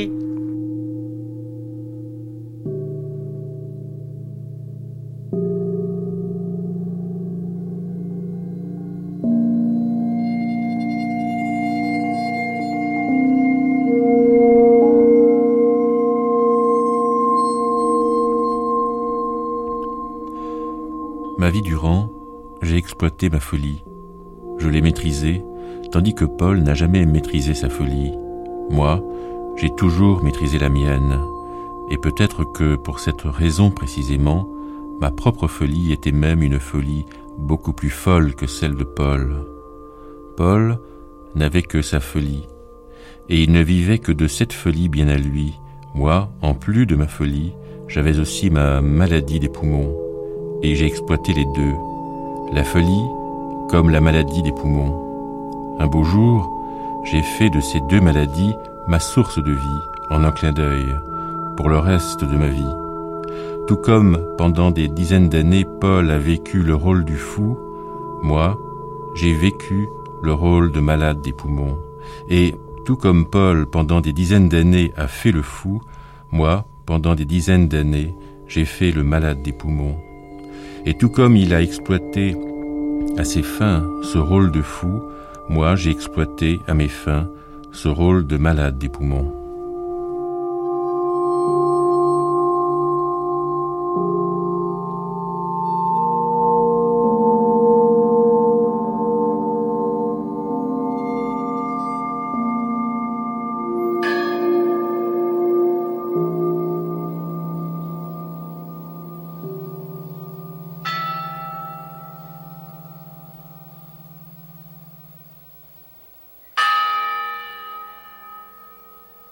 S4: Ma vie durant, j'ai exploité ma folie. Je l'ai maîtrisée, tandis que Paul n'a jamais maîtrisé sa folie. Moi, j'ai toujours maîtrisé la mienne. Et peut-être que, pour cette raison précisément, ma propre folie était même une folie beaucoup plus folle que celle de Paul. Paul n'avait que sa folie, et il ne vivait que de cette folie bien à lui. Moi, en plus de ma folie, j'avais aussi ma maladie des poumons, et j'ai exploité les 2. La folie comme la maladie des poumons. Un beau jour, j'ai fait de ces 2 maladies ma source de vie, en un clin d'œil, pour le reste de ma vie. Tout comme, pendant des dizaines d'années, Paul a vécu le rôle du fou, moi, j'ai vécu le rôle de malade des poumons. Et tout comme Paul, pendant des dizaines d'années, a fait le fou, moi, pendant des dizaines d'années, j'ai fait le malade des poumons. Et tout comme il a exploité à ses fins ce rôle de fou, moi j'ai exploité à mes fins ce rôle de malade des poumons.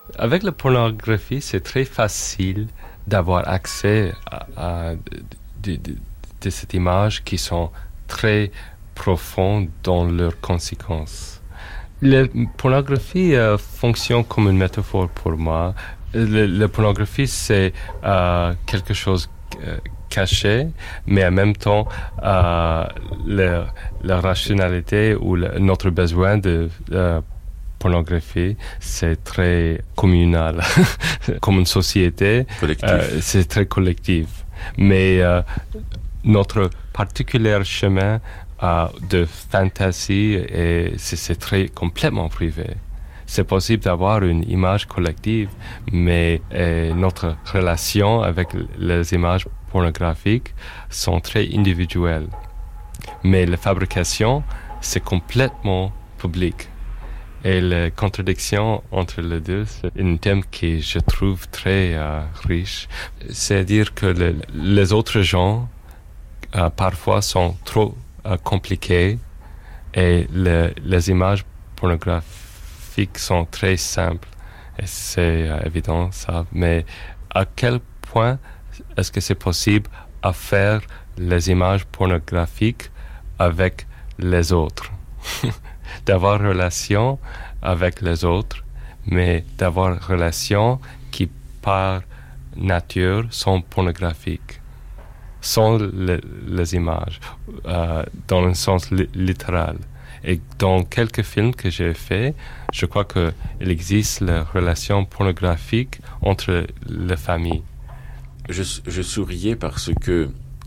S7: Avec la pornographie, c'est très facile d'avoir accès à de ces images qui sont très profondes dans leurs conséquences. La pornographie fonctionne comme une métaphore pour moi. La pornographie, c'est quelque chose caché, mais en même temps, la rationalité ou notre besoin de pornographie, c'est très communal. Comme une société, c'est très collectif. Mais notre particulier chemin de fantasy, c'est très complètement privé. C'est possible d'avoir une image collective, mais notre relation avec les images pornographiques sont très individuelles. Mais la fabrication, c'est complètement public. Et la contradiction entre les deux, c'est un thème que je trouve très riche. C'est-à-dire que les autres gens, parfois, sont trop compliqués et les images pornographiques sont très simples. Et c'est évident, ça. Mais à quel point est-ce que c'est possible à faire les images pornographiques avec les autres? D'avoir relation avec les autres, mais d'avoir relation qui, par nature, sont pornographiques, sont les images, dans un sens littéral. Et dans quelques films que j'ai faits, je crois qu'il existe la relation pornographique entre les familles.
S4: Je souriais parce que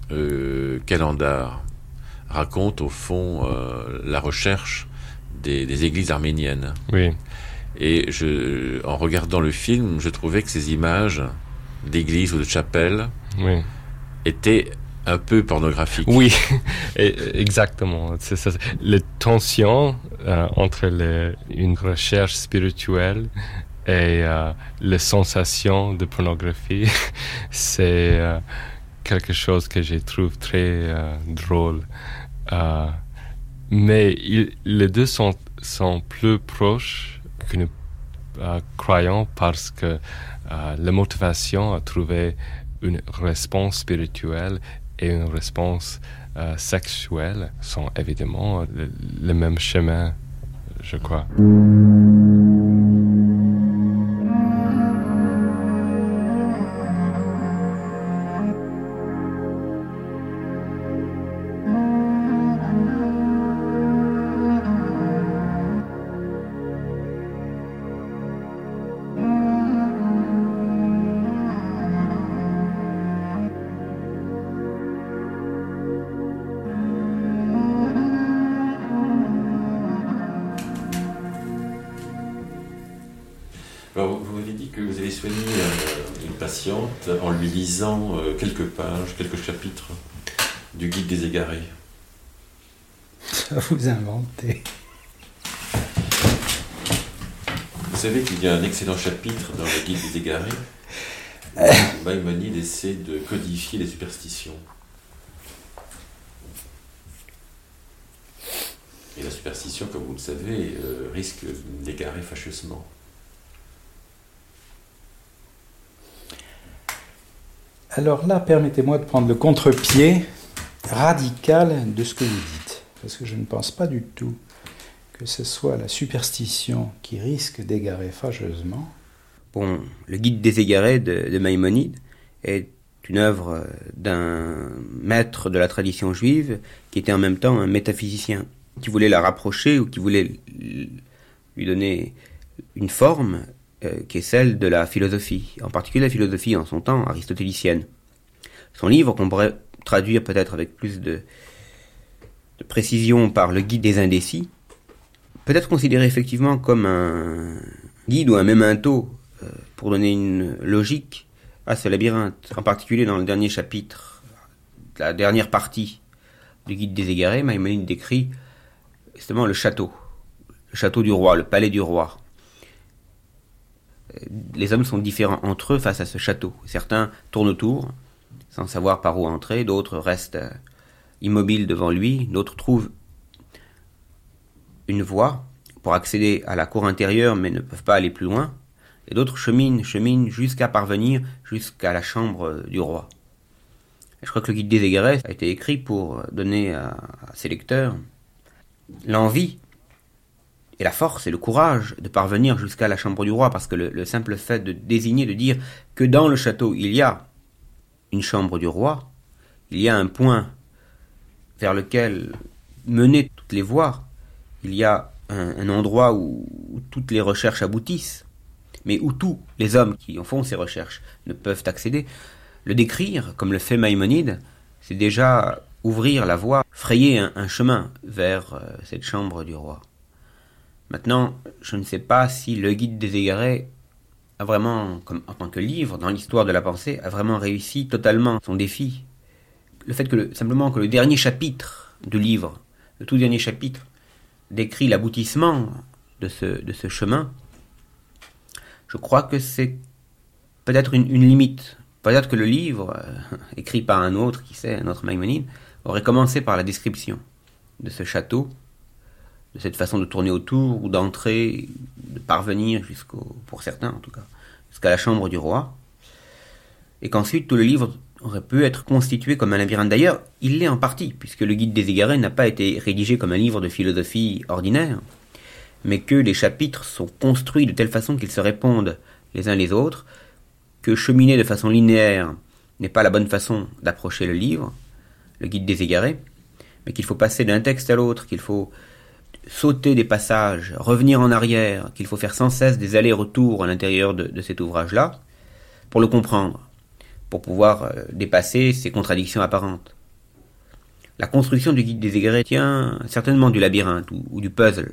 S4: Calendar raconte au fond la recherche des églises arméniennes.
S7: Oui.
S4: Et en regardant le film, je trouvais que ces images d'églises ou de chapelles étaient un peu pornographiques.
S7: Oui, exactement. C'est ça. La tension entre une recherche spirituelle et les sensations de pornographie, c'est quelque chose que je trouve très drôle. Mais les deux sont plus proches que nous croyons parce que la motivation à trouver une réponse spirituelle et une réponse sexuelle sont évidemment le même chemin, je crois.
S4: Alors, vous m'avez dit que vous avez soigné une patiente en lui lisant quelques pages, quelques chapitres du Guide des égarés.
S9: Ça vous inventez.
S4: Vous savez qu'il y a un excellent chapitre dans le Guide des égarés où Maïmonide essaie de codifier les superstitions. Et la superstition, comme vous le savez, risque d'égarer fâcheusement.
S9: Alors là, permettez-moi de prendre le contre-pied radical de ce que vous dites, parce que je ne pense pas du tout que ce soit la superstition qui risque d'égarer fâcheusement.
S6: Bon, le Guide des égarés de Maïmonide est une œuvre d'un maître de la tradition juive qui était en même temps un métaphysicien, qui voulait la rapprocher ou qui voulait lui donner une forme qui est celle de la philosophie, en particulier la philosophie en son temps aristotélicienne. Son livre, qu'on pourrait traduire peut-être avec plus de précision par le Guide des indécis, peut être considéré effectivement comme un guide ou un memento pour donner une logique à ce labyrinthe. En particulier dans le dernier chapitre, la dernière partie du Guide des égarés, Maïmonide décrit justement le château du roi, le palais du roi. Les hommes sont différents entre eux face à ce château. Certains tournent autour, sans savoir par où entrer, d'autres restent immobiles devant lui, d'autres trouvent une voie pour accéder à la cour intérieure mais ne peuvent pas aller plus loin. et d'autres cheminent jusqu'à parvenir jusqu'à la chambre du roi. Et je crois que le Guide des égarés a été écrit pour donner à ses lecteurs l'envie et la force et le courage de parvenir jusqu'à la chambre du roi, parce que le simple fait de désigner, de dire que dans le château il y a une chambre du roi, il y a un point vers lequel mener toutes les voies, il y a un endroit où toutes les recherches aboutissent, mais où tous les hommes qui en font ces recherches ne peuvent accéder. Le décrire, comme le fait Maïmonide, c'est déjà ouvrir la voie, frayer un chemin vers cette chambre du roi. Maintenant, je ne sais pas si le Guide des égarés a vraiment, comme en tant que livre, dans l'histoire de la pensée, a vraiment réussi totalement son défi. Le fait que simplement que le dernier chapitre du livre, le tout dernier chapitre, décrit l'aboutissement de ce chemin, je crois que c'est peut-être une limite. Peut-être que le livre, écrit par un autre, qui sait, un autre Maïmonide, aurait commencé par la description de ce château, de cette façon de tourner autour, ou d'entrer, de parvenir pour certains en tout cas, jusqu'à la chambre du roi, et qu'ensuite tout le livre aurait pu être constitué comme un labyrinthe. D'ailleurs, il l'est en partie, puisque le Guide des égarés n'a pas été rédigé comme un livre de philosophie ordinaire, mais que les chapitres sont construits de telle façon qu'ils se répondent les uns les autres, que cheminer de façon linéaire n'est pas la bonne façon d'approcher le livre, le Guide des égarés, mais qu'il faut passer d'un texte à l'autre, qu'il faut sauter des passages, revenir en arrière, qu'il faut faire sans cesse des allers-retours à l'intérieur de cet ouvrage-là, pour le comprendre, pour pouvoir dépasser ces contradictions apparentes. La construction du Guide des égarés tient certainement du labyrinthe ou du puzzle.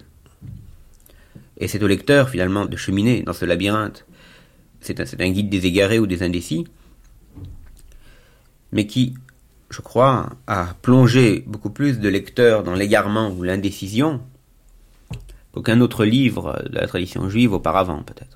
S6: Et c'est au lecteur, finalement, de cheminer dans ce labyrinthe. C'est un guide des égarés ou des indécis, mais qui, je crois, a plongé beaucoup plus de lecteurs dans l'égarement ou l'indécision qu'aucun autre livre de la tradition juive auparavant, peut-être.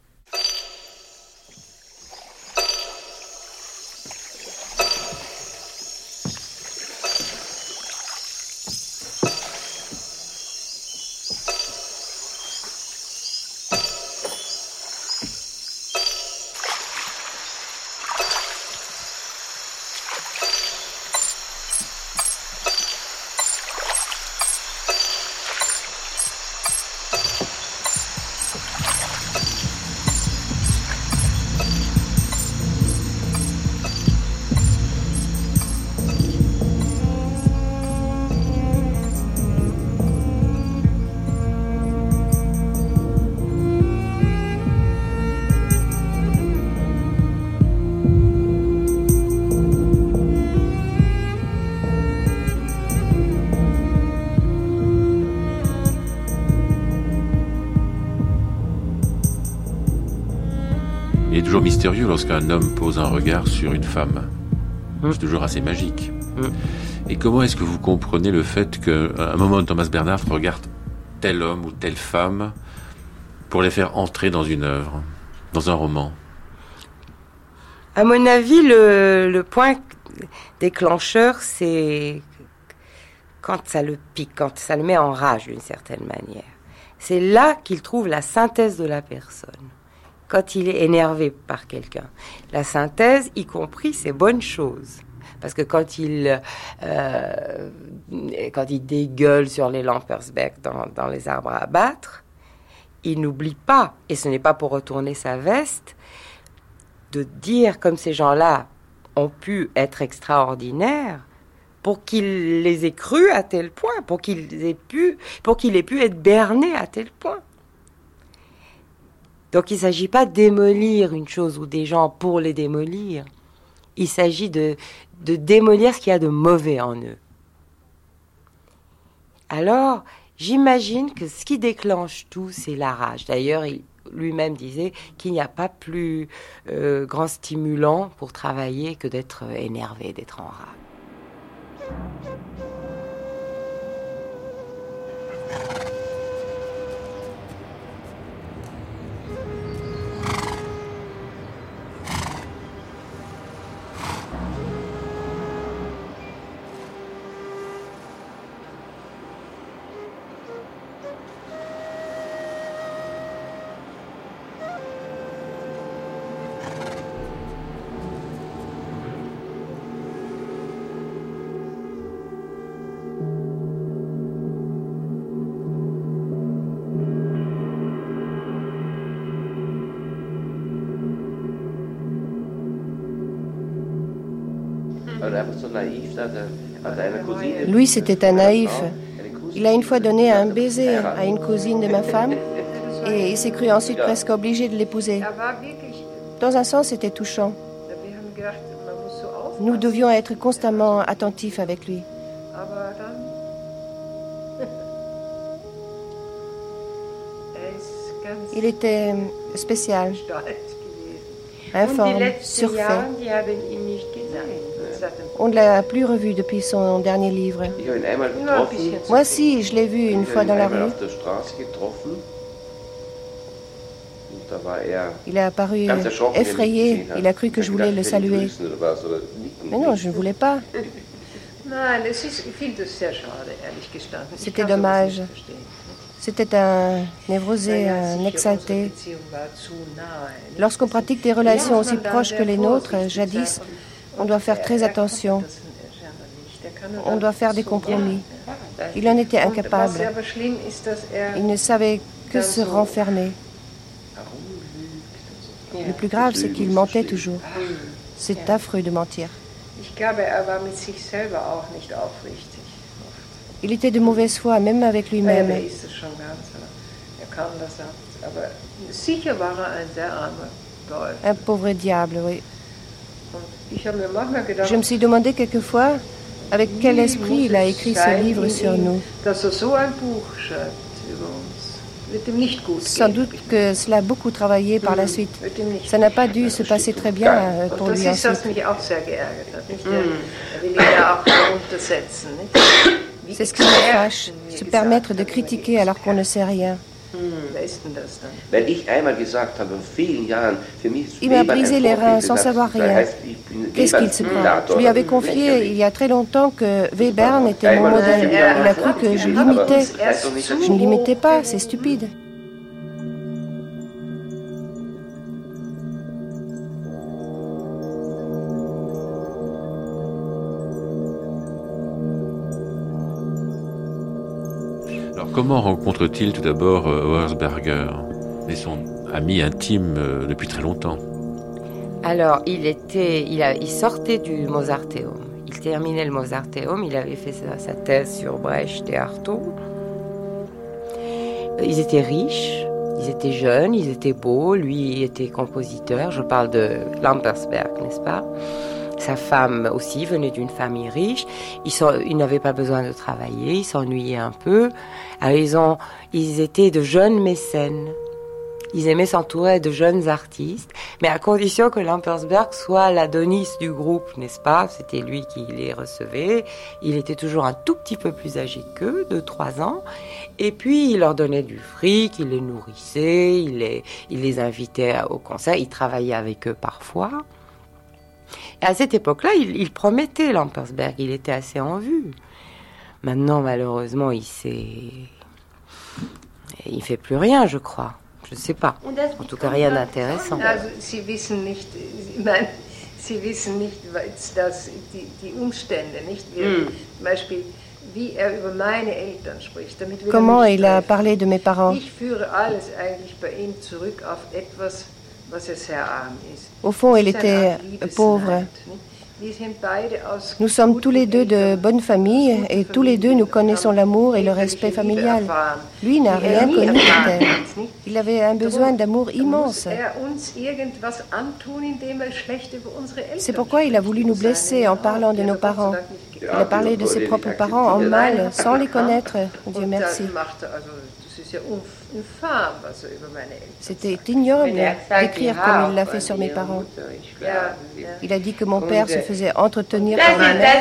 S4: Il est toujours mystérieux lorsqu'un homme pose un regard sur une femme. C'est toujours assez magique. Et comment est-ce que vous comprenez le fait qu'à un moment, Thomas Bernhard regarde tel homme ou telle femme pour les faire entrer dans une œuvre, dans un roman?
S8: À mon avis, le point déclencheur, c'est quand ça le pique, quand ça le met en rage d'une certaine manière. C'est là qu'il trouve la synthèse de la personne. Quand il est énervé par quelqu'un. La synthèse, y compris ses bonnes choses. Parce que quand il dégueule sur les Lampersbeck dans les arbres à abattre, il n'oublie pas, et ce n'est pas pour retourner sa veste, de dire comme ces gens-là ont pu être extraordinaires, pour qu'il les ait crus à tel point, pour qu'il ait pu être berné à tel point. Donc il ne s'agit pas de démolir une chose ou des gens pour les démolir. Il s'agit de démolir ce qu'il y a de mauvais en eux. Alors, j'imagine que ce qui déclenche tout, c'est la rage. D'ailleurs, il lui-même disait qu'il n'y a pas plus grand stimulant pour travailler que d'être énervé, d'être en rage.
S1: Lui, c'était un naïf. Il a une fois donné un baiser à une cousine de ma femme et il s'est cru ensuite presque obligé de l'épouser. Dans un sens, c'était touchant. Nous devions être constamment attentifs avec lui. Il était spécial, informe, surfait. On ne l'a plus revu depuis son dernier livre. Moi aussi, je l'ai vu une fois dans la rue. Il a paru effrayé. Il a cru que je voulais le saluer. Mais non, je ne voulais pas. C'était dommage. C'était un névrosé, un exalté. Lorsqu'on pratique des relations aussi proches que les nôtres, jadis, on doit faire très attention. On doit faire des compromis. Il en était incapable. Il ne savait que se renfermer. Le plus grave, c'est qu'il mentait toujours. C'est affreux de mentir. Il était de mauvaise foi, même avec lui-même. Un pauvre diable, oui. Je me suis demandé quelquefois avec quel esprit il a écrit ce livre sur nous. Sans doute que cela a beaucoup travaillé par la suite. Ça n'a pas dû se passer très bien pour lui ensuite. C'est ce qui me fâche, se permettre de critiquer alors qu'on ne sait rien. Il m'a brisé les reins sans savoir rien. Qu'est-ce qu'il se croit? Je lui avais confié il y a très longtemps que Webern était mon modèle. Il a cru que je l'imitais. Je ne l'imitais pas, c'est stupide.
S4: Comment rencontre-t-il tout d'abord Auersberger et son ami intime depuis très longtemps?
S8: Alors, il sortait du Mozarteum. Il terminait le Mozarteum, il avait fait sa thèse sur Brecht et Artaud. Ils étaient riches, ils étaient jeunes, ils étaient beaux. Lui était compositeur, je parle de Lampersberg, n'est-ce pas? Sa femme aussi venait d'une famille riche. Ils n'avaient pas besoin de travailler, ils s'ennuyaient un peu. Alors ils étaient de jeunes mécènes. Ils aimaient s'entourer de jeunes artistes, mais à condition que Lampersberg soit l'Adonis du groupe, n'est-ce pas? C'était lui qui les recevait. Il était toujours un tout petit peu plus âgé qu'eux, de 3 ans. Et puis, il leur donnait du fric, il les nourrissait, il les invitait au concert, il travaillait avec eux parfois. Et à cette époque-là, il promettait Lampersberg, il était assez en vue. Maintenant, malheureusement, il fait plus rien, je crois. Je ne sais pas. En tout cas, rien d'intéressant.
S10: Sie wissen nicht, dass die Umstände, nicht? Zum Beispiel, wie über meine Eltern spricht.
S1: Comment il a parlé de mes parents?
S10: Ich führe alles eigentlich bei ihm zurück auf etwas, was sehr arm ist.
S1: Au fond, il était pauvre. Nous sommes tous les deux de bonne famille et tous les deux nous connaissons l'amour et le respect familial. Lui n'a rien connu peut-être. Il avait un besoin d'amour immense. C'est pourquoi il a voulu nous blesser en parlant de nos parents. Il a parlé de ses propres parents en mal, sans les connaître, Dieu merci. C'était ignoble d'écrire comme il l'a fait sur mes parents. Il a dit que mon père se faisait entretenir par ma mère.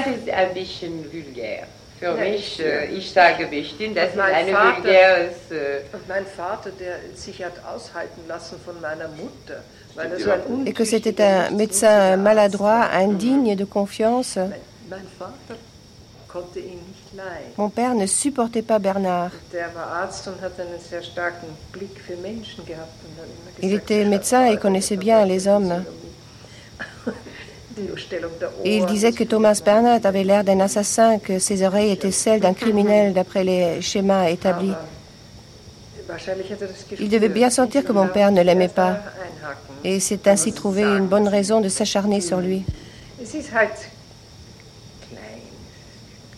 S1: Et que c'était un médecin maladroit, indigne de confiance. Mon père ne supportait pas Bernard. Il était médecin et connaissait bien les hommes. Et il disait que Thomas Bernhard avait l'air d'un assassin, que ses oreilles étaient celles d'un criminel d'après les schémas établis. Il devait bien sentir que mon père ne l'aimait pas. Et c'est ainsi trouvé une bonne raison de s'acharner sur lui.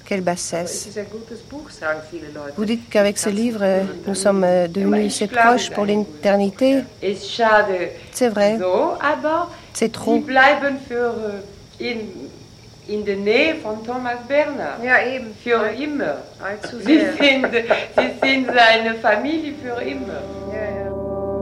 S1: Quelle bassesse. Vous dites qu'avec ce livre, nous sommes devenus si proches pour l'éternité. C'est vrai. C'est trop.
S8: In der Nähe von Thomas Bernhard.
S10: Ja, eben.
S8: Für immer.
S10: Allzu
S8: Sie
S10: sehr.
S8: sind seine Familie für immer.
S10: Ja, ja.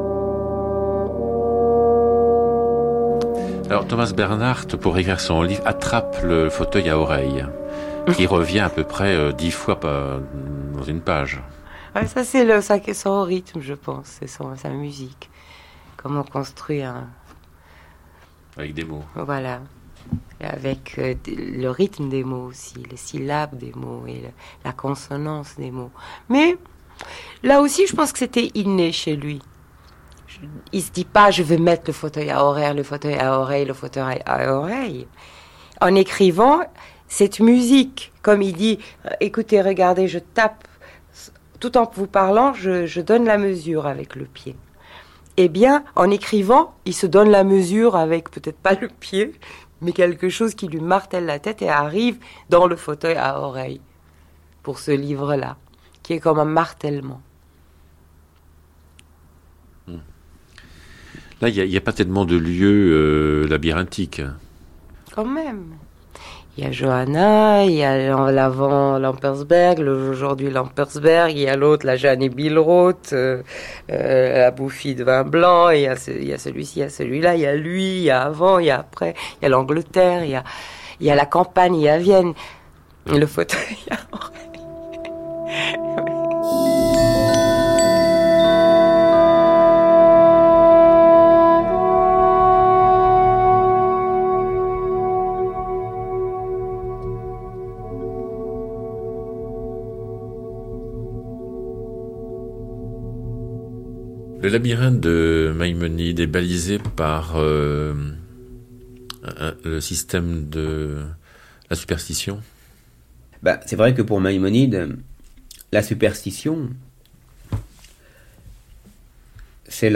S4: Alors Thomas Bernhard, pour écrire son livre, attrape le fauteuil à oreille, qui revient à peu près 10 fois dans une page.
S8: Ouais, ça c'est son rythme, je pense, c'est sa musique. Comment construit un...
S4: Avec des mots.
S8: Voilà. Avec le rythme des mots aussi, les syllabes des mots et la consonance des mots. Mais là aussi, je pense que c'était inné chez lui. Il se dit pas, je vais mettre le fauteuil à oreille, le fauteuil à oreille, le fauteuil à oreille. En écrivant cette musique, comme il dit, écoutez, regardez, je tape, tout en vous parlant, je donne la mesure avec le pied. Eh bien, en écrivant, il se donne la mesure avec peut-être pas le pied, mais quelque chose qui lui martèle la tête et arrive dans le fauteuil à oreille pour ce livre-là, qui est comme un martèlement.
S4: Là, il n'y a pas tellement de lieux labyrinthiques.
S8: Quand même. Il y a Johanna, il y a l'avant Lampersberg, aujourd'hui Lampersberg, il y a l'autre, la Jeanne et Billroth, la bouffie de vin blanc, il y a celui-ci, il y a celui-là, il y a lui, il y a avant, il y a après, il y a l'Angleterre, il y a la campagne, il y a Vienne, le fauteuil à oreille.
S4: Le labyrinthe de Maïmonide est balisé par le système de la superstition.
S6: C'est vrai que pour Maïmonide, la superstition, c'est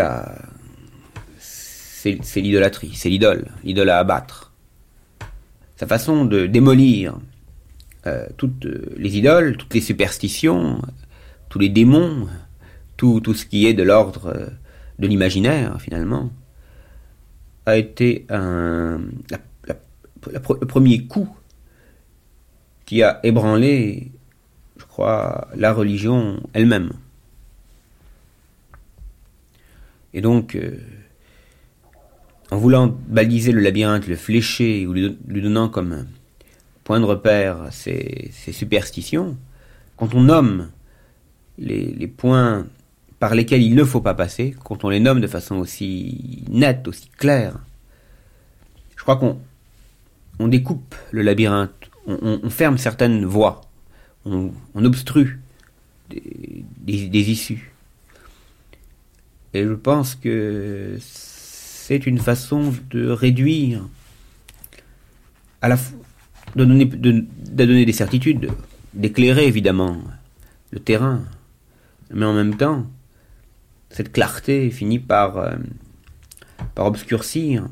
S6: l'idolâtrie, c'est l'idole à abattre. Sa façon de démolir toutes les idoles, toutes les superstitions, tous les démons, tout ce qui est de l'ordre de l'imaginaire, finalement, a été le premier coup qui a ébranlé, je crois, la religion elle-même. Et donc, en voulant baliser le labyrinthe, le flécher, ou lui donnant comme point de repère ces superstitions, quand on nomme les points par lesquels il ne faut pas passer, quand on les nomme de façon aussi nette, aussi claire, je crois qu'on découpe le labyrinthe, on ferme certaines voies, on obstrue des issues. Et je pense que c'est une façon de réduire, de donner des certitudes, d'éclairer évidemment le terrain, mais en même temps, cette clarté finit par obscurcir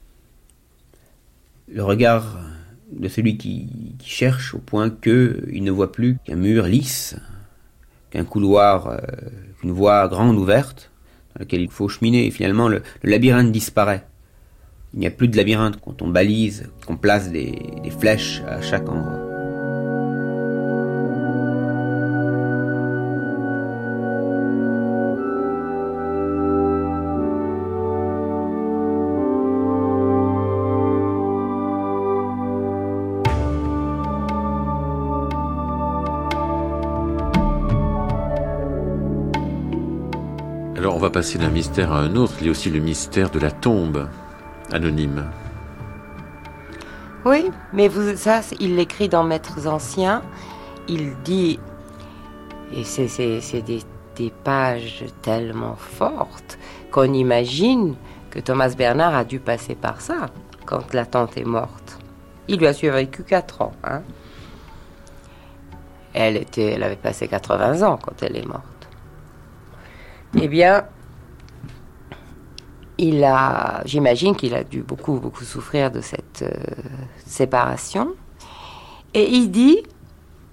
S6: le regard de celui qui cherche, au point qu'il ne voit plus qu'un mur lisse, qu'un couloir, qu'une voie grande ouverte, dans laquelle il faut cheminer, et finalement le labyrinthe disparaît. Il n'y a plus de labyrinthe quand on balise, qu'on place des flèches à chaque endroit.
S4: Alors on va passer d'un mystère à un autre, il y a aussi le mystère de la tombe anonyme.
S8: Oui, mais ça, il l'écrit dans Maîtres anciens, il dit, et c'est des pages tellement fortes qu'on imagine que Thomas Bernhard a dû passer par ça quand la tante est morte. Il lui a survécu 4 ans. Hein. Elle avait passé 80 ans quand elle est morte. Eh bien, j'imagine qu'il a dû beaucoup, beaucoup souffrir de cette séparation. Et il dit,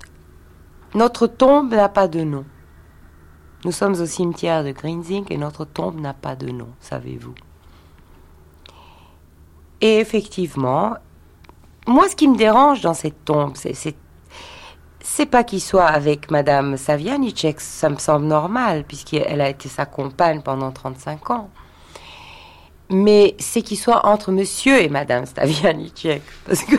S8: Notre tombe n'a pas de nom. Nous sommes au cimetière de Grinzing et notre tombe n'a pas de nom, savez-vous. Et effectivement, moi, ce qui me dérange dans cette tombe, c'est pas qu'il soit avec Madame Savianicek, ça me semble normal, puisqu'elle a été sa compagne pendant 35 ans. Mais c'est qu'il soit entre Monsieur et Madame Savianicek, parce que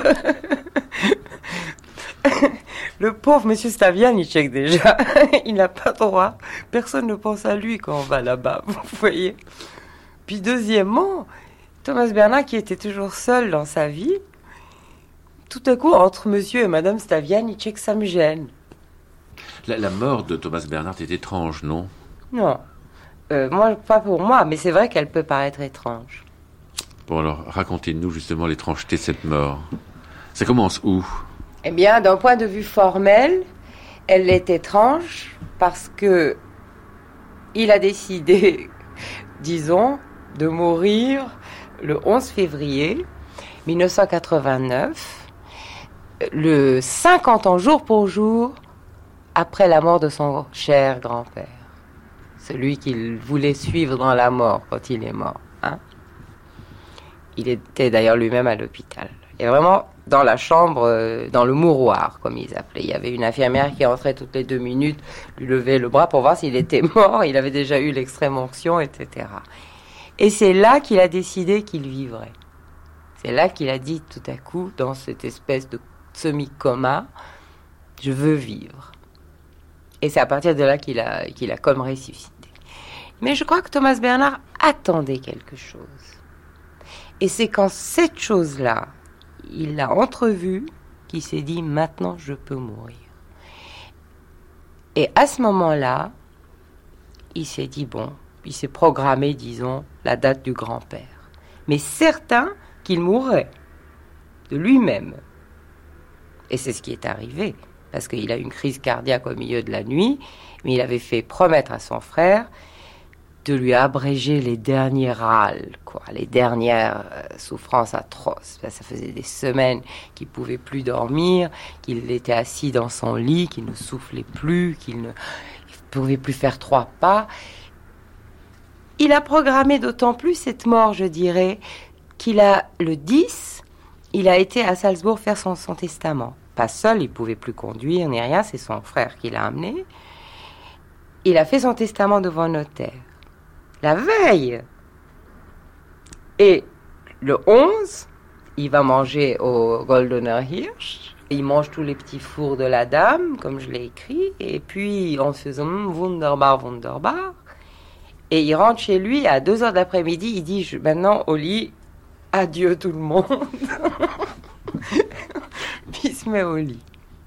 S8: le pauvre Monsieur Savianicek, déjà, il n'a pas droit. Personne ne pense à lui quand on va là-bas, vous voyez. Puis deuxièmement, Thomas Bernhard, qui était toujours seul dans sa vie, tout à coup, entre Monsieur et Madame Savianicek, ça me gêne.
S4: La mort de Thomas Bernhard est étrange, non?
S8: Non. Moi, pas pour moi, mais c'est vrai qu'elle peut paraître étrange.
S4: Bon, alors, racontez-nous justement l'étrangeté de cette mort. Ça commence où?
S8: Eh bien, d'un point de vue formel, elle est étrange parce que il a décidé, disons, de mourir le 11 février 1989, le 50 ans jour pour jour après la mort de son cher grand-père. Celui qu'il voulait suivre dans la mort quand il est mort. Hein? Il était d'ailleurs lui-même à l'hôpital. Et vraiment, dans la chambre, dans le mouroir, comme ils appelaient. Il y avait une infirmière qui entrait toutes les 2 minutes, lui levait le bras pour voir s'il était mort. Il avait déjà eu l'extrême onction, etc. Et c'est là qu'il a décidé qu'il vivrait. C'est là qu'il a dit tout à coup, dans cette espèce de semi-coma, je veux vivre. Et c'est à partir de là qu'il a comme ressuscité. Mais je crois que Thomas Bernhard attendait quelque chose. Et c'est quand cette chose-là, il l'a entrevue, qu'il s'est dit, maintenant je peux mourir. Et à ce moment-là, il s'est dit, bon, il s'est programmé, disons, la date du grand-père. Mais certain qu'il mourrait de lui-même. Et c'est ce qui est arrivé, parce qu'il a eu une crise cardiaque au milieu de la nuit, mais il avait fait promettre à son frère de lui abréger les derniers râles, les dernières souffrances atroces. Ça faisait des semaines qu'il ne pouvait plus dormir, qu'il était assis dans son lit, qu'il ne soufflait plus, qu'il ne pouvait plus faire 3 pas. Il a programmé d'autant plus cette mort, je dirais, qu'il a, le 10, il a été à Salzbourg faire son testament. Pas seul, il ne pouvait plus conduire ni rien, c'est son frère qui l'a amené. Il a fait son testament devant un notaire. La veille. Et le 11, il va manger au Goldener Hirsch. Il mange tous les petits fours de la dame, comme je l'ai écrit. Et puis, on se faisait wunderbar, wunderbar. Et il rentre chez lui à 2h de l'après-midi. Il dit, maintenant, au lit, adieu tout le monde. Puis il se met au lit.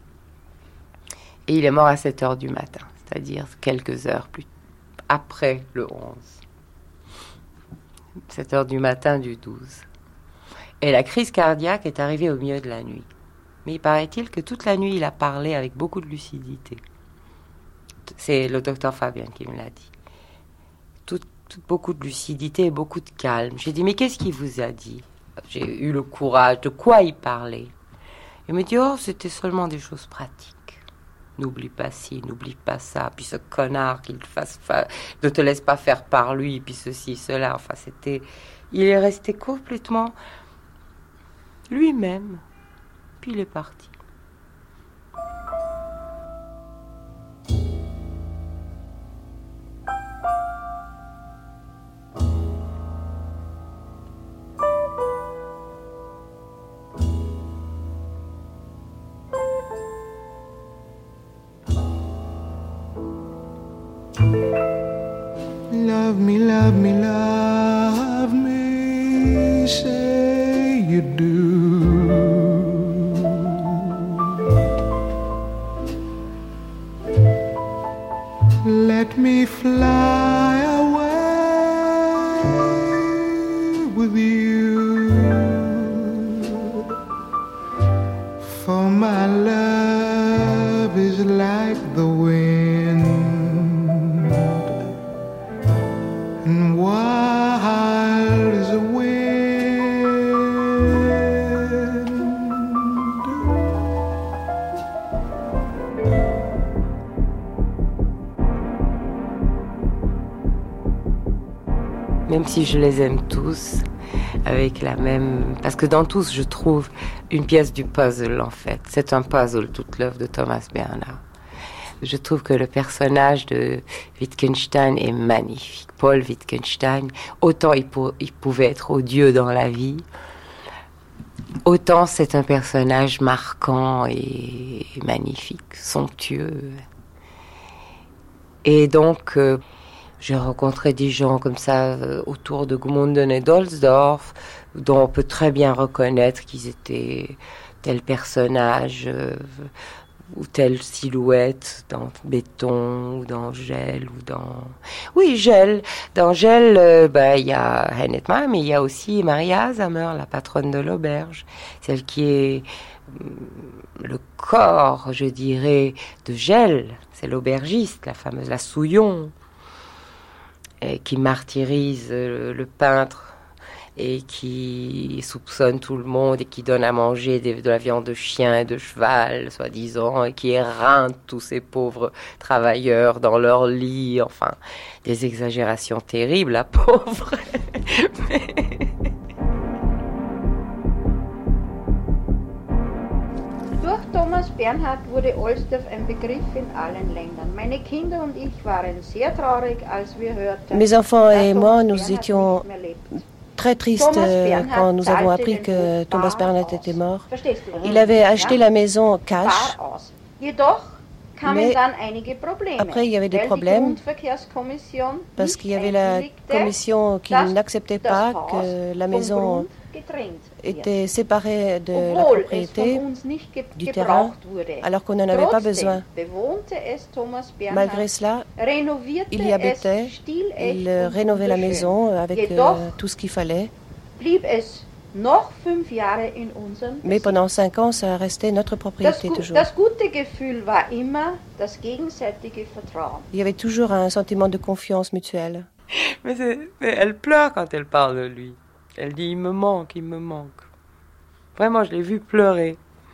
S8: Et il est mort à 7h du matin. C'est-à-dire quelques heures plus après le 11. 7h du matin du 12. Et la crise cardiaque est arrivée au milieu de la nuit. Mais il paraît-il que toute la nuit, il a parlé avec beaucoup de lucidité. C'est le docteur Fabien qui me l'a dit. Beaucoup de lucidité et beaucoup de calme. J'ai dit, mais qu'est-ce qu'il vous a dit? J'ai eu le courage. De quoi il parlait? Il me dit, oh, c'était seulement des choses pratiques. N'oublie pas ci, n'oublie pas ça. Puis ce connard qu'il ne te laisse pas faire par lui. Puis ceci, cela. Enfin, c'était... Il est resté complètement lui-même. Puis il est parti.
S11: Love me, love me, love me, say you do. Let me fly away with you, for my love is like the wind, and wild as a wind.
S8: même si je les aime tous, avec la même... Parce que dans tous, je trouve une pièce du puzzle, en fait. C'est un puzzle, toute l'œuvre de Thomas Bernhard. Je trouve que le personnage de Wittgenstein est magnifique. Paul Wittgenstein, autant il pouvait être odieux dans la vie, autant c'est un personnage marquant et magnifique, somptueux. Et donc, j'ai rencontré des gens comme ça autour de Gmunden et d'Ohlsdorf, dont on peut très bien reconnaître qu'ils étaient tel personnage ou telle silhouette dans Béton ou dans Gel ou dans... Oui, Gel. Dans Gel, il y a Heinrich Mann, mais il y a aussi Maria Hasamer, la patronne de l'auberge, celle qui est le corps, je dirais, de Gel. C'est l'aubergiste, la fameuse, la Souillon, qui martyrise le peintre et qui soupçonne tout le monde et qui donne à manger de la viande de chien et de cheval, soi-disant, et qui éreinte tous ces pauvres travailleurs dans leur lit, enfin, des exagérations terribles, la pauvre.
S12: Durch Thomas Bernhard wurde Ohlsdorf ein Begriff in allen Ländern. Meine Kinder und ich waren sehr traurig, als wir hörten,
S1: Mes enfants et moi, nous étions très tristes quand nous avons appris que Thomas Bernhard était mort. Il avait acheté la maison cash, mais après il y avait des problèmes parce qu'il y avait la commission qui n'acceptait pas que la maison était séparée de la propriété du terrain alors qu'on n'en avait pas besoin. Malgré cela, il y habitait, il rénovait la maison avec tout ce qu'il fallait. Mais pendant 5 ans, ça restait notre propriété toujours. Il y avait toujours un sentiment de confiance mutuelle.
S8: Mais elle pleure quand elle parle de lui. Elle dit, il me manque. Vraiment, je l'ai vu pleurer.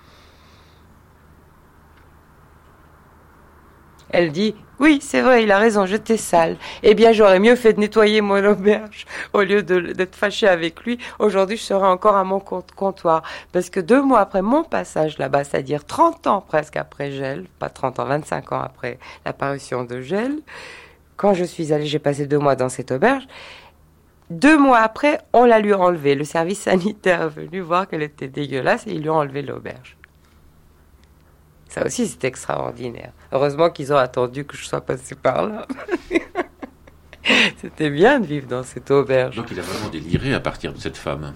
S8: Elle dit, oui, c'est vrai, il a raison, j'étais sale. Eh bien, j'aurais mieux fait de nettoyer mon auberge au lieu d'être fâchée avec lui. Aujourd'hui, je serais encore à mon comptoir. Parce que 2 mois après mon passage là-bas, c'est-à-dire 30 ans presque après Gel, pas 30 ans, 25 ans après l'apparition de Gel, quand je suis allée, j'ai passé 2 mois dans cette auberge. 2 mois après, on la lui a enlevée. Le service sanitaire est venu voir qu'elle était dégueulasse et ils lui ont enlevé l'auberge. Ça aussi, c'est extraordinaire. Heureusement qu'ils ont attendu que je sois passée par là. C'était bien de vivre dans cette auberge.
S4: Donc il a vraiment déliré à partir de cette femme.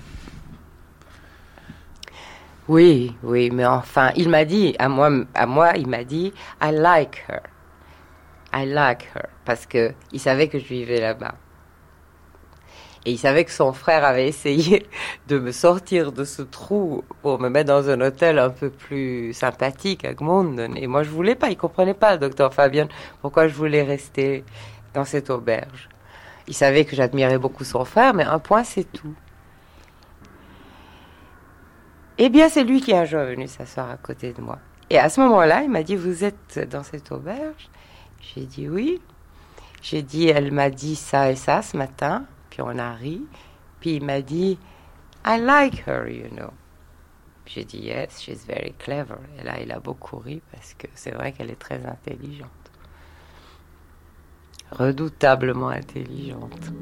S8: Oui, mais enfin, il m'a dit, à moi, il m'a dit, I like her, parce que il savait que je vivais là-bas. Et il savait que son frère avait essayé de me sortir de ce trou pour me mettre dans un hôtel un peu plus sympathique à Gmunden. Et moi, je voulais pas. Il comprenait pas, le docteur Fabian, pourquoi je voulais rester dans cette auberge. Il savait que j'admirais beaucoup son frère, mais un point, c'est tout. Eh bien, c'est lui qui un jour est venu s'asseoir à côté de moi. Et à ce moment-là, il m'a dit, vous êtes dans cette auberge? J'ai dit oui. J'ai dit, elle m'a dit ça et ça ce matin. Puis on a ri. Puis il m'a dit, I like her, you know. J'ai dit, yes, she's very clever. Et là, il a beaucoup ri parce que c'est vrai qu'elle est très intelligente. Redoutablement intelligente.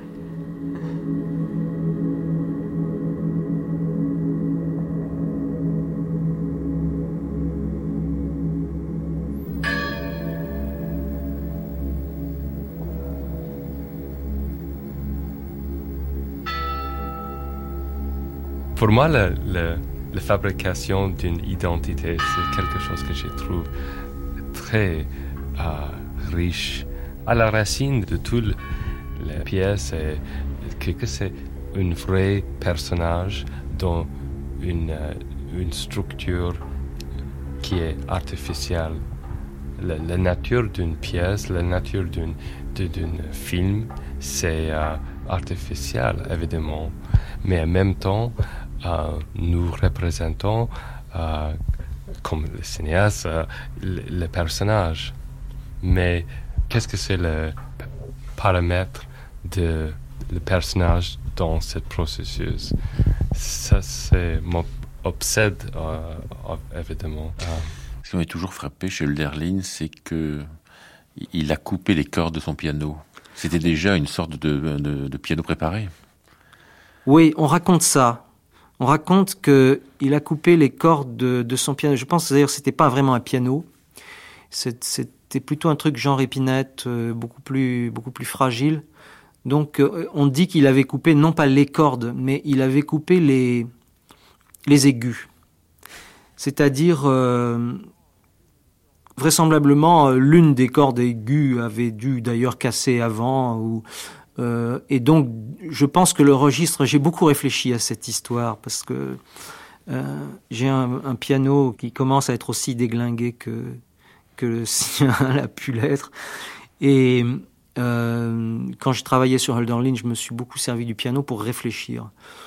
S7: Pour moi, la fabrication d'une identité, c'est quelque chose que je trouve très riche. À la racine de toute la pièce, c'est un vrai personnage dans une structure qui est artificielle. La nature d'une pièce, la nature d'un film, c'est artificiel, évidemment. Mais en même temps, nous représentons, comme le cinéaste, le personnage. Mais qu'est-ce que c'est le paramètre de le personnage dans ce processus. Ça, c'est mon obsède, évidemment.
S4: Ce qui m'a toujours frappé chez Hölderlin, c'est que il a coupé les cordes de son piano. C'était déjà une sorte de piano préparé.
S13: Oui, on raconte ça. On raconte qu'il a coupé les cordes de son piano. Je pense d'ailleurs que c'était pas vraiment un piano. C'était plutôt un truc genre épinette, beaucoup plus fragile. Donc on dit qu'il avait coupé non pas les cordes, mais il avait coupé les aigus. C'est-à-dire, vraisemblablement, l'une des cordes aiguës avait dû d'ailleurs casser avant. Et donc, je pense que le registre, j'ai beaucoup réfléchi à cette histoire, parce que j'ai un piano qui commence à être aussi déglingué que le sien l'a pu l'être. Et quand je travaillais sur Hölderlin, je me suis beaucoup servi du piano pour réfléchir.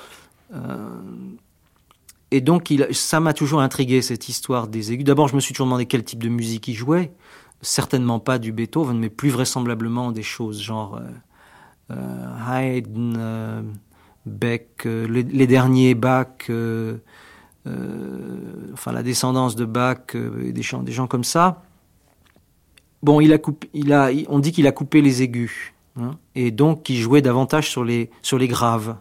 S13: Et donc, ça m'a toujours intrigué, cette histoire des aigus. D'abord, je me suis toujours demandé quel type de musique il jouait. Certainement pas du Beethoven, mais plus vraisemblablement des choses genre Haydn, Beck, les derniers Bach, enfin la descendance de Bach, des gens comme ça. Bon, on dit qu'il a coupé les aigus, hein, et donc qu'il jouait davantage sur les graves.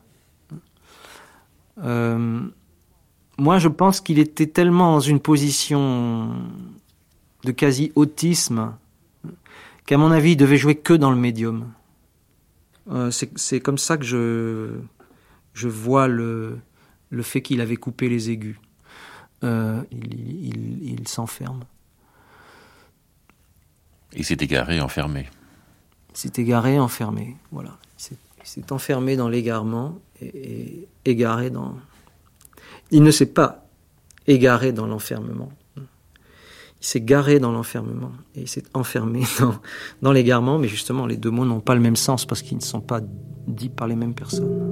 S13: Moi, je pense qu'il était tellement dans une position de quasi-autisme qu'à mon avis, il devait jouer que dans le médium. C'est comme ça que je vois le fait qu'il avait coupé les aigus. Il s'enferme.
S4: Il s'est égaré, enfermé.
S13: Il s'est égaré, enfermé, voilà. Il s'est enfermé dans l'égarement et égaré dans... Il ne s'est pas égaré dans l'enfermement. Il s'est garé dans l'enfermement et il s'est enfermé dans l'égarement, mais justement, les deux mots n'ont pas le même sens parce qu'ils ne sont pas dits par les mêmes personnes.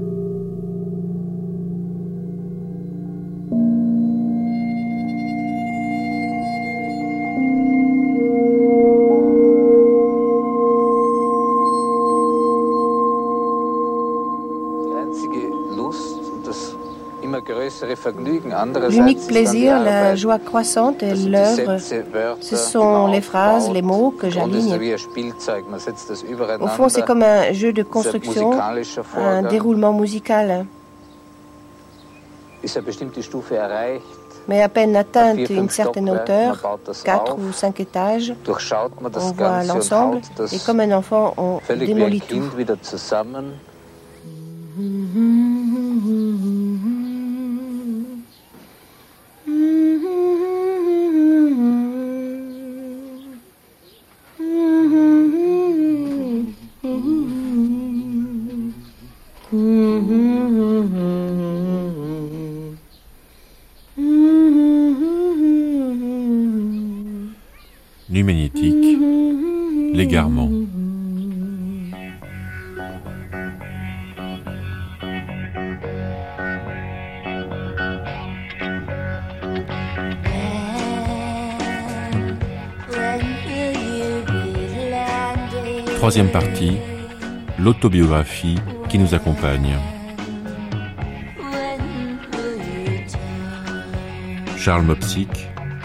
S1: L'unique plaisir, la joie croissante et l'œuvre, ce sont les phrases, les mots que j'aligne. Au fond, c'est comme un jeu de construction, un déroulement musical. Mais à peine atteinte une certaine hauteur, 4 ou 5 étages, on voit l'ensemble et comme un enfant, on démolit tout.
S4: Nuit magnétique, l'égarement. Troisième partie, l'autobiographie qui nous accompagne. Charles Mopsic,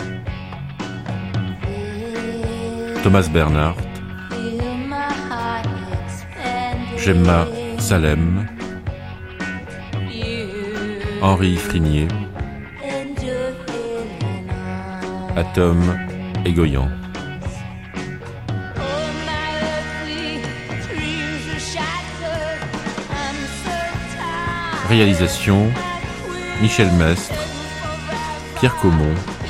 S4: Thomas Bernhardt, Gemma Salem, Henri Frinier, Atom Egoyan. Réalisation Michel Mestre, Pierre Caumont,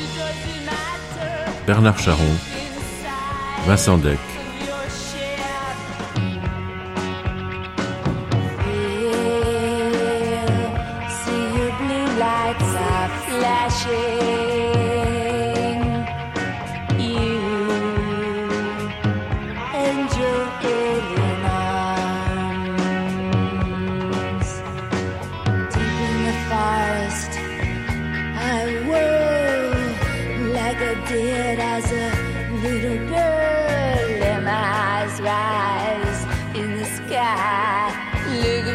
S4: Bernard Charon, Vincent Deck.
S5: Little girl, and my eyes rise in the sky. Look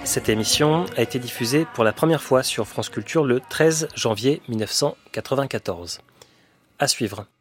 S3: Cette émission a été diffusée pour la première fois sur France Culture le 13 janvier 1994. À suivre.